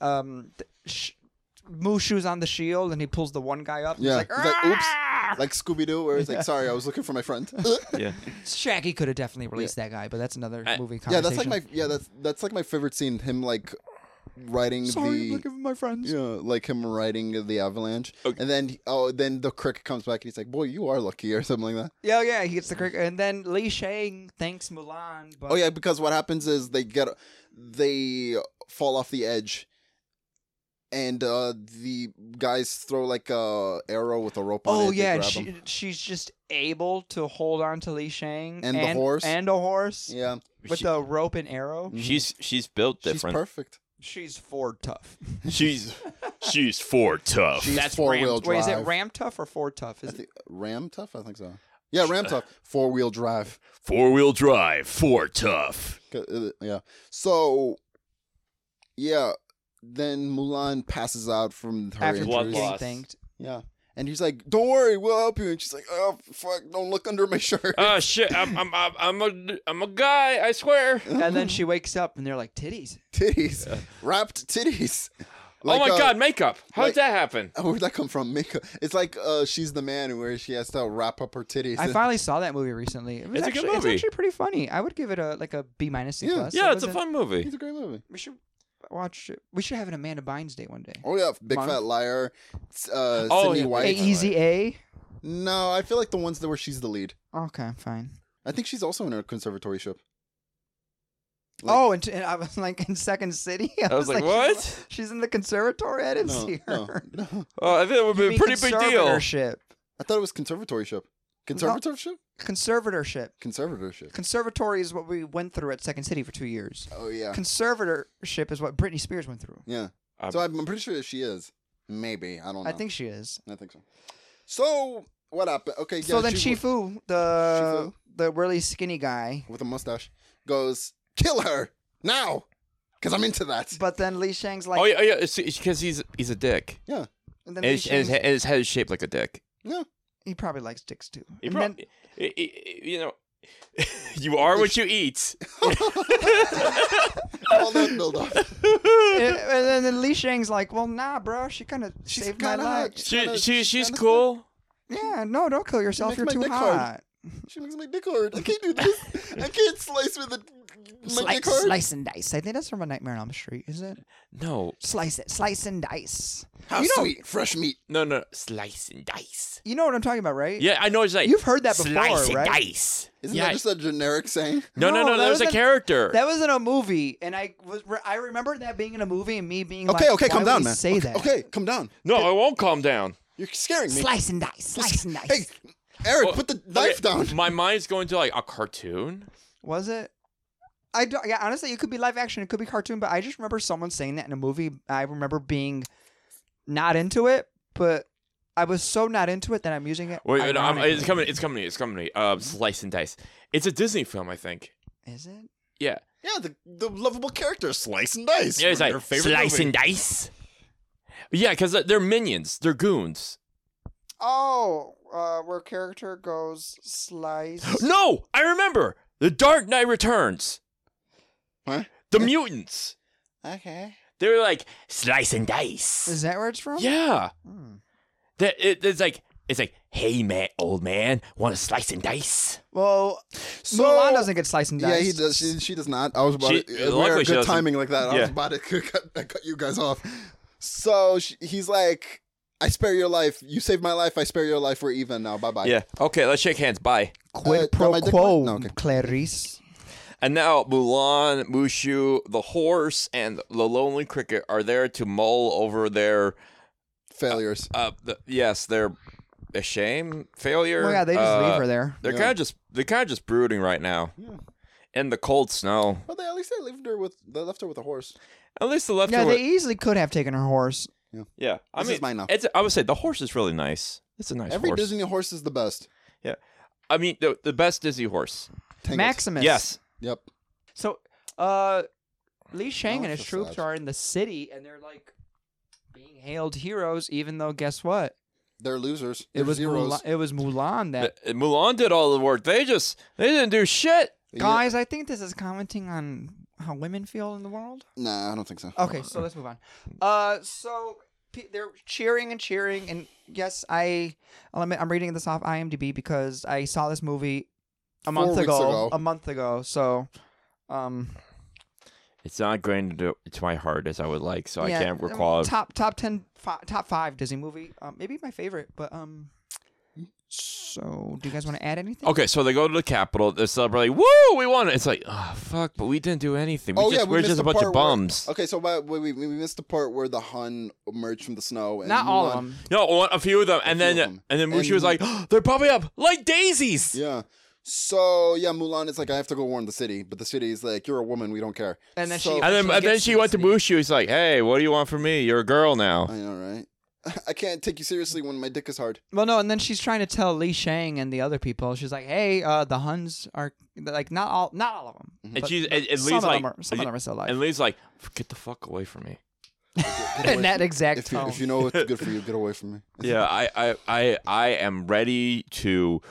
Mushu's on the shield and he pulls the one guy up. And Yeah. he's like, He's like, oops. "Ah!" Like Scooby Doo, where it's like, sorry, I was looking for my friend. Yeah. Shaggy could have definitely released that guy, but that's another movie Yeah, conversation. that's like my favorite scene. Him like riding Sorry, the. I'm looking for my friends. Like him riding the avalanche, Okay. and then the cricket comes back and he's like, "Boy, you are lucky," or something like that. Yeah, he gets the cricket, and then Li Shang thanks Mulan. But Oh yeah, because what happens is they fall off the edge, and the guys throw like a arrow with a rope on it. Oh They yeah, and grab 'em. she's just able to hold on to Li Shang And the horse. and a horse Yeah, with She- a rope and arrow. She's built she's different. perfect. She's Ford tough. She's Ford tough. She's That's 4-wheel Ram- drive. Wait, is it Ram tough or Ford tough? I Is it? think Ram tough. I think so. Yeah, Ram tough. 4-wheel drive. 4-wheel drive. Ford tough. Yeah. So, yeah. Then Mulan passes out from her After blood injuries. getting loss. thanked. Yeah. And he's like, "Don't worry, we'll help you." And she's like, "Oh fuck, don't look under my shirt." Oh shit! I'm a guy. I swear. And then she wakes up and they're like, titties. Titties, wrapped titties. Oh my god, makeup! How like- did that happen? Where'd that come from? Makeup. It's like She's the Man, where she has to wrap up her titties. I finally saw that movie recently. It was It's a good actually, movie. It's actually pretty funny. I would give it a B minus C Yeah. plus. Yeah, It it's a wasn't- fun movie. It's a great movie. We should watch it. We should have an Amanda Bynes Day one day. Oh yeah, Big Month. Fat Liar. Oh, Sydney yeah. White. Easy A. No, I feel like the ones that where she's the lead. Okay, fine. I think she's also in a conservatory ship. And I was like in Second City. I was like, what? She's in the conservatory. I didn't No, see her. no. Oh, I think it would You be a mean pretty big deal. conservatorship. I thought it was conservatory ship. Conservatorship? Conservatorship. Conservatorship. Conservatory is what we went through at Second City for 2 years. Oh yeah. Conservatorship is what Britney Spears went through. Yeah. Um, So I'm pretty sure that she is. Maybe. I don't know. I think she is. I think so. So what happened? Okay. Yeah, So then she Shifu, the really skinny guy, with a mustache goes, "Kill her now," because I'm into that. but then Li Shang's like, oh yeah, it's because he's a dick, Yeah. and then and Li his, and his Shang's- head- his head is shaped like a dick. Yeah. he probably likes dicks too. He And prob- then- you know, you are what you eat. All that build up. and then Li Shang's like, well, nah, bro, she kind of She's saved my kinda life. hot. She's kinda cool. Yeah, no, don't kill yourself. makes You're my too dick hard. hot. She makes my dick hard. I can't do this. I can't slice with my dick hard. Slice and dice. I think that's from A Nightmare on Elm Street, is it? No, Slice it. Slice and dice. How sweet, fresh meat. no, slice and dice. You know what I'm talking about, right? Yeah, I know. It's like You've heard that before, slice and right? dice. Isn't yeah. that just a generic saying? No, No, that there's a was character. That was in a movie, and I remember that being in a movie and me being Okay, like, okay, calm why would down, he man. Say okay, that. Okay, calm down. No, I won't calm down. You're scaring me. Slice and dice. Slice and dice. Hey, Eric, Well, put the knife okay, down. My mind's going to like a cartoon. Was it? I don't, yeah, honestly, it could be live action, it could be cartoon, but I just remember someone saying that in a movie. I remember being not into it, but I was so not into it that I'm using it. Wait, no, ironically. it's coming. Slice and dice. It's a Disney film, I think. Is it? Yeah. Yeah, the lovable character, Slice and Dice. Yeah, it's like Your favorite slice movie. and dice. Yeah, because they're minions. They're goons. Oh, where character goes slice. No, I remember. The Dark Knight Returns. Huh? The mutants. Okay. They were like slice and dice. Is that where it's from? Yeah. Hmm. It's like, hey man, old man, want to slice and dice? Well, So- Mulan doesn't get slice and dice. Yeah, he does. She does not. I was about She- to. luckily she Good doesn't. timing like that. I Yeah. was about to cut you guys off. So he's like, "I spare your life. You saved my life. I spare your life. We're even now. Bye bye." Yeah. Okay, let's shake hands. Bye. Quid got pro my dick quo, wet? No, okay. Clarice. And now Mulan, Mushu, the horse, and the lonely cricket are there to mull over their Failures. their shame, failure. Oh yeah, they just leave her there. They're Yeah. kind of just brooding right now. Yeah. In the cold snow. But at least they left her with a horse. At least the left Yeah, her they with- easily could have taken her horse. Yeah. I This mean, is mine now. I would say the horse is really nice. It's a nice Every horse. Disney horse is the best. Yeah. I mean, the best Disney horse. Tangled. Maximus. Yes. Yep. So, Li Shang Oh, and his that's so troops sad. are in the city, and they're like being hailed heroes. Even though, guess what? They're losers. It They're was zeros. Mulan, it was Mulan that. Mulan did all the work. They didn't do shit. Yeah. Guys, I think this is commenting on how women feel in the world. Nah, I don't think so. Okay, so let's move on. So they're cheering and cheering, and yes, I'll admit I'm reading this off IMDb because I saw this movie a 4 month weeks ago. ago. A month ago. So, It's not going to my heart as I would like, so Yeah, I can't recall. top 10, top 5 Disney movie. Maybe my favorite, but So, do you guys want to add anything? Okay, so they go to the Capitol. They're celebrating. Woo! We won it. It's like, oh fuck, but we didn't do anything. We're just a bunch of bums. Okay, so we missed the part where the Han emerged from the snow. And Not all of them. No, a few of them, and then Mushu was like, oh, they're popping up like daisies. Yeah. So yeah, Mulan is like, I have to go warn the city, but the city is like, you're a woman, we don't care. And then she went to Mushu. He's like, hey, what do you want from me? You're a girl now. I know, right? I can't take you seriously when my dick is hard. Well, no, and then she's trying to tell Li Shang and the other people. She's like, "Hey, the Huns are like not all of them." And she's and some of them are still alive. And Lee's like, "Get the fuck away from me." In that exact tone. If you know what's good for you, get away from me. Yeah, I am ready to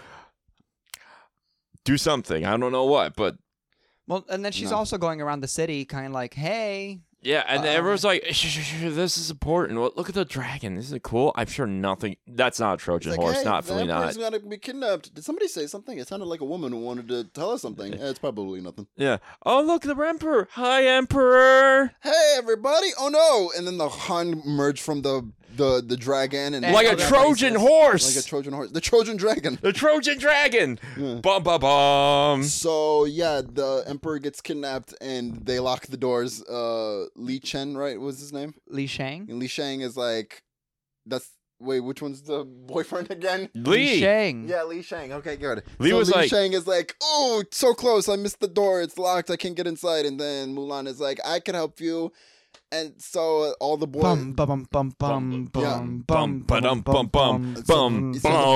do something. I don't know what, but well, and then she's also going around the city, kind of like, "Hey." Yeah, and everyone's like, this is important. Look at the dragon. This is cool. I'm sure nothing. That's not a Trojan horse. Hey, Not fully not. Emperor's gonna be kidnapped. Did somebody say something? It sounded like a woman who wanted to tell us something. It's probably nothing. Yeah. Oh, look, the Emperor. Hi, Emperor. Hey, everybody. Oh, no. And then the Han emerged from the dragon. And like a Trojan horse. Like a Trojan horse. The Trojan dragon. The Trojan dragon. Yeah. Bum, bum, bum. So, yeah, the Emperor gets kidnapped and they lock the doors. Li Chen, right? What was his name? Li Shang. And Li Shang is like, wait, which one's the boyfriend again? Li Shang. Yeah, Li Shang. Okay, good. Li Shang is like, oh, so close. I missed the door. It's locked. I can't get inside. And then Mulan is like, I can help you. And so all the boys. Bum bum bum bum bum bum bum bum bum.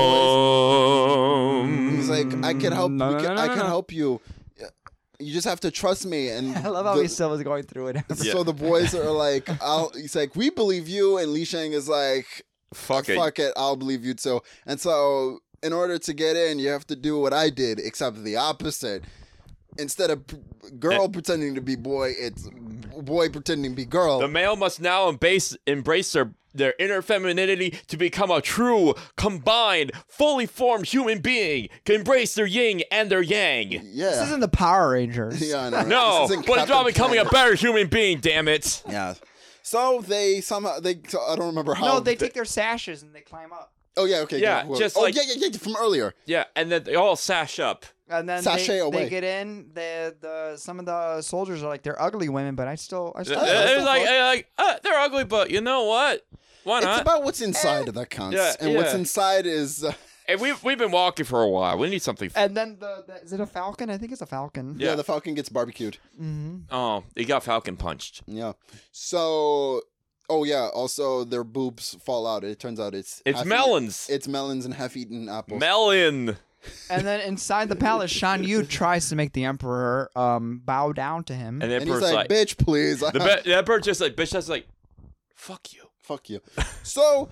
He's like, I can help. I can help you. You just have to trust me. And I love how he still was going through it. So the boys are like, he's like, we believe you, and Li Shang is like, fuck it, I'll believe you too. And so in order to get in, you have to do what I did, except the opposite. Instead of girl pretending to be boy, it's boy pretending to be girl. The male must now embrace their inner femininity to become a true, combined, fully formed human being. Can embrace their yin and their yang. Yeah. This isn't the Power Rangers. Yeah, I know. No, but it's about becoming a better human being, damn it. Yeah. So I don't remember how. No, they take their sashes and they climb up. Oh, yeah, okay. Yeah, just like. Yeah, from earlier. Yeah, and then they all sash up. And then they get in. Some of the soldiers are like, they're ugly women, but I still they're ugly, but you know what? Why not? It's about what's inside that counts. Yeah, and what's inside is. And we've been walking for a while. We need something. And then is it a falcon? I think it's a falcon. Yeah, the falcon gets barbecued. Mm-hmm. Oh, he got falcon punched. Yeah. So. Oh yeah. Also, their boobs fall out. It turns out it's melons. It's melons and half-eaten apples. Melon. And then inside the palace, Shan Yu tries to make the emperor bow down to him. And the emperor's like, "Bitch, please." The emperor just like, bitch, that's like, fuck you. Fuck you. So,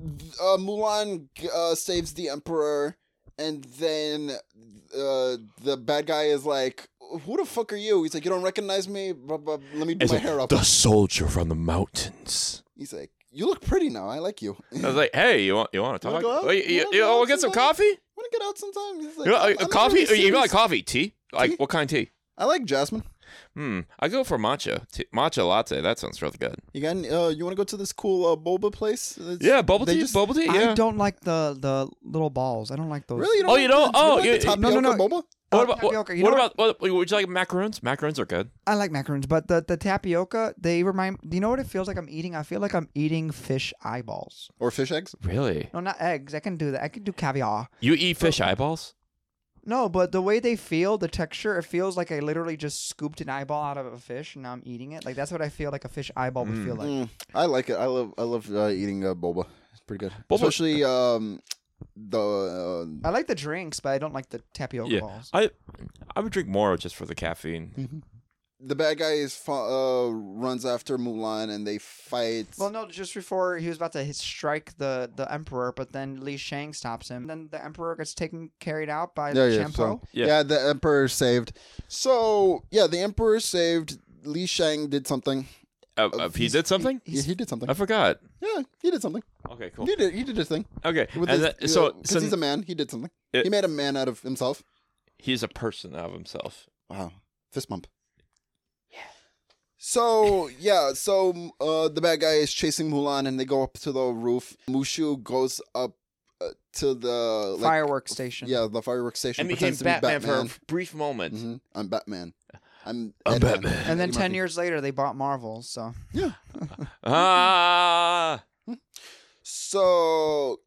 Mulan saves the emperor, and then the bad guy is like, who the fuck are you? He's like, you don't recognize me? Let me do my hair up. The soldier from the mountains. He's like, you look pretty now. I like you. I was like, hey, you want to talk? You want to get some coffee? Want to get out sometime? He's like, coffee? You like coffee? Tea? Like, what kind of tea? I like jasmine. I go for matcha. Matcha latte. That sounds really good. You want to go to this cool boba place? Yeah, bubble tea. Bubble tea. Yeah. I don't like the little balls. I don't like those. Really? You don't? Tapioca boba? What would you like macaroons? Macaroons are good. I like macaroons, but the tapioca, they remind. Do you know what it feels like I'm eating? I feel like I'm eating fish eyeballs or fish eggs. Really? No, not eggs. I can do that. I can do caviar. You eat fish eyeballs? No, but the way they feel, the texture, it feels like I literally just scooped an eyeball out of a fish and now I'm eating it. Like that's what I feel like a fish eyeball would feel like. I like it. I love eating boba. It's pretty good, especially I like the drinks, but I don't like the tapioca balls. I would drink more just for the caffeine. Mm-hmm. The bad guy runs after Mulan and they fight. Well, no, just before he was about to strike the emperor, but then Li Shang stops him. Then the emperor gets carried out by Champo. Yeah, the emperor saved. So yeah, the emperor saved. Li Shang did something. He did something? He did something. I forgot. Yeah, he did something. Okay, cool. He did his thing. Okay, so he's a man, he did something. He made a man out of himself. He's a person out of himself. Wow, fist bump. Yeah. So the bad guy is chasing Mulan, and they go up to the roof. Mushu goes up to the Fireworks station. Yeah, the fireworks station. And became pretends to be Batman for a brief moment. Mm-hmm. I'm Batman. I'm Batman. And then Eddie 10 Murphy. years later, they bought Marvel. So Ah. So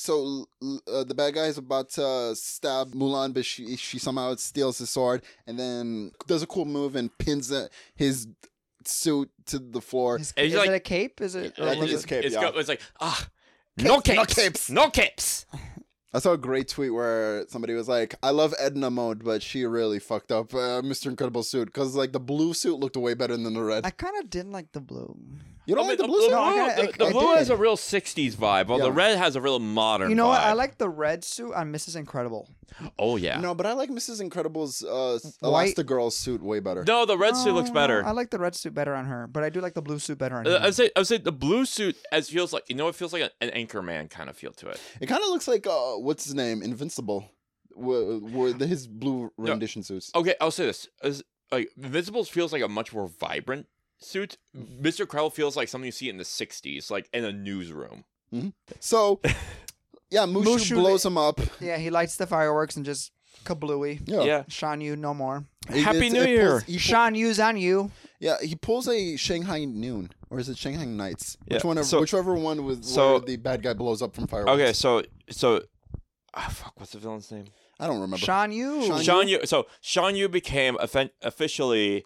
the bad guy is about to stab Mulan, but she somehow steals his sword and then does a cool move and pins his suit to the floor. is he's it like- a cape? Is it? I think it's cape. It's, yeah. it's like no capes, no capes. no capes. I saw a great tweet where somebody was like, "I love Edna Mode, but she really fucked up Mr. Incredible suit because like the blue suit looked way better than the red." I kind of didn't like the blue. You don't I like mean, the blue suit? No, I the blue did. has a real '60s vibe, while the Yeah. red has a real modern. You know what? vibe. I like the red suit on Mrs. Incredible. Oh yeah. No, but I like Mrs. Incredible's White- Elastigirl suit way better. No, the red suit looks better. I like the red suit better on her, but I do like the blue suit better on I him. would say the blue suit as feels like it feels like an Anchorman kind of feel to it. It kind of looks like what's his name, Invincible, with his blue rendition suits. Okay, I'll say this: like Invincible feels like a much more vibrant suit. Mr. Krell feels like something you see in the '60s, like in a newsroom. So, yeah, Mushu blows him up. Yeah, he lights the fireworks and just kablooey. Yeah. Shan Yu, no more. Happy New Year. Shan Yu's on you. Yeah, he pulls a Shanghai Noon, or is it Shanghai Nights? Yeah, Whichever one with so- where the bad guy blows up from fireworks. Okay, so fuck, what's the villain's name? I don't remember. Shan Yu. Shan Yu. So Shan Yu became officially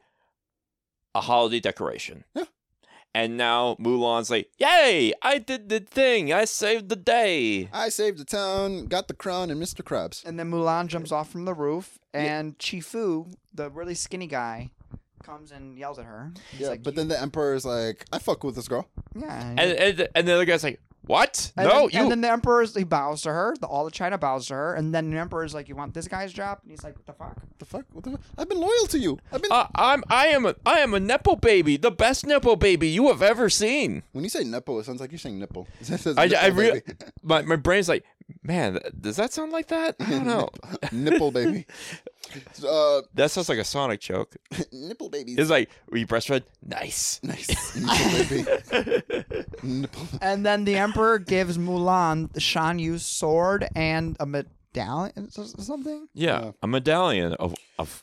a holiday decoration. Yeah. And now Mulan's like, "Yay! I did the thing. I saved the day." I saved the town, got the crown, and Mr. Krabs. And then Mulan jumps off from the roof, and Chi-Fu, the really skinny guy, comes and yells at her. He's Yeah, like, but then the Emperor is like, I fuck with this girl. yeah. And the other guy's like, "What? And No, then, you." And then the Emperor's, he bows to her. All of China bows to her. And then the Emperor's like, "You want this guy's job?" And he's like, "What the fuck?" The fuck? What the fuck? I've been loyal to you. I've been. I am a nepo baby, the best nepo baby you have ever seen. When you say nepo, it sounds like you're saying nipple. It says I nipple, really, baby. my brain's like, man, does that sound like that? I don't know. Nipple baby. That sounds like a Sonic joke. Nipple babies. It's like, were you breastfed? Nice. Nice. Nipple baby. Nipple. And then the Emperor gives Mulan the Shan Yu's sword and a medallion or something. Yeah, a medallion of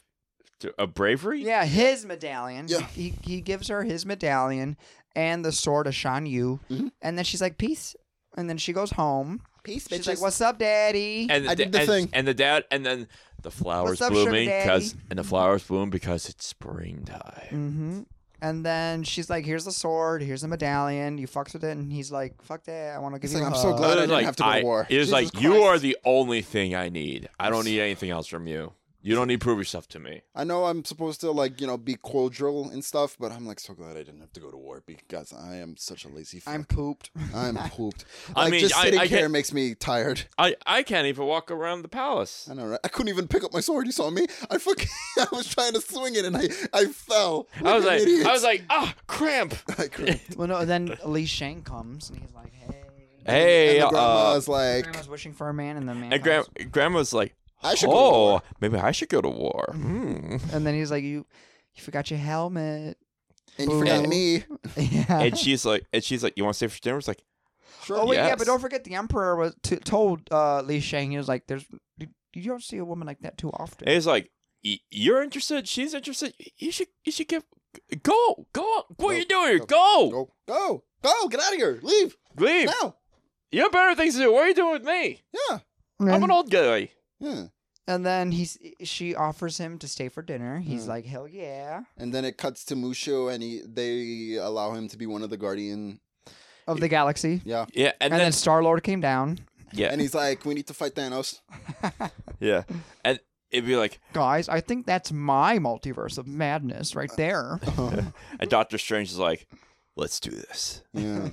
bravery. Yeah, his medallion. Yeah. He gives her his medallion and the sword of Shan Yu. And then she's like, "Peace." And then she goes home. Peace, She's bitches. like, "What's up, Daddy?" And I did the thing. And the dad, and then the flowers What's up, sugar blooming daddy? the flowers bloom because it's springtime. Mm-hmm. And then she's like, "Here's the sword. Here's the medallion. You fucks with it." And he's like, "Fuck that. I want to give He's you like, a "I'm so hug." glad I It was didn't like, have to go to war." It was Jesus like, you Christ. are the only thing I need. I don't need anything else from you. You don't need to prove yourself to me. I know I'm supposed to be cordial and stuff, but I'm like so glad I didn't have to go to war because I am such a lazy fuck. I'm pooped. I'm pooped. I Like mean, just sitting I here can't- makes me tired. I can't even walk around the palace. I know, right? I couldn't even pick up my sword. You saw me. I was trying to swing it and I fell. I was an like, idiot. cramp. I cramped. Well, no. Then Li Shang comes and he's like, "Hey." Hey, and the grandma's like, Grandma's wishing for a man, and the man. and comes. grandma's like, I should go to war. maybe I should go to war. Hmm. And then he's like, "You forgot your helmet." and you forgot Boo. me. Yeah. And she's like, you want to stay for dinner? It's like, Oh wait, yeah, Yes. but don't forget the Emperor was told Li Shang, he was like, you don't see a woman like that too often." and it's like, you're interested, she's interested. You should go. What are you doing here? Go. Go, get out of here. Leave Leave. now. You have better things to do. What are you doing with me? Yeah, I'm an old guy. yeah. And then she offers him to stay for dinner. He's like, "Hell yeah!" And then it cuts to Mushu, and they allow him to be one of the Guardian. Of the galaxy. Yeah, Yeah, And then Star-Lord came down. yeah, and he's like, "We need to fight Thanos." yeah, and it'd be like, Guys, I think that's my multiverse of madness right there. and Doctor Strange is like, let's do this. Yeah.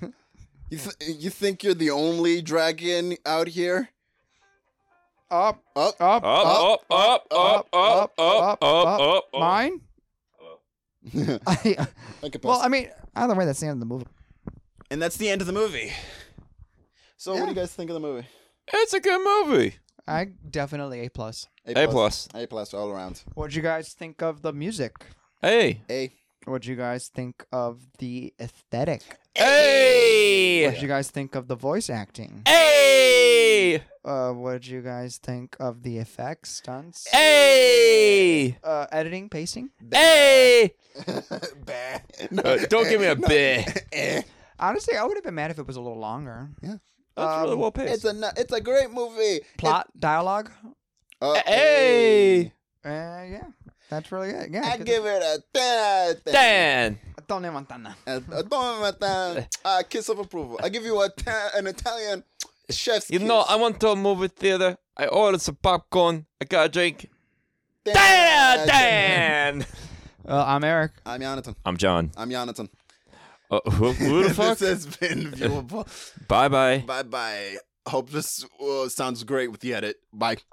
You think you're the only dragon out here? Up, Up. up, Up. Mine? I could Well, pass. I mean, either way, that's the end of the movie. And that's the end of the movie. So, what do you guys think of the movie? It's a good movie. I definitely A+. A plus. A plus all around. What'd you guys think of the music? Hey, A. What did you guys think of the aesthetic? Hey! What did you guys think of the voice acting? Hey! What did you guys think of the effects, stunts? Hey! Editing, pacing? Hey! Bah. Don't give me a bit. Honestly, I would have been mad if it was a little longer. Yeah. That's really well paced. It's a great movie. Plot, dialogue? Hey! Yeah. That's really it. Yeah. I give it a 10. Dan! Tony Montana. A kiss of approval. I give you an Italian chef's You kiss. know, I went to a movie theater. I ordered some popcorn. I got a drink. Dan! I'm Eric. I'm Jonathan. I'm John. I'm Jonathan. Who the fuck? This has been viewable. Bye-bye. Bye-bye. Hope this sounds great with the edit. Bye.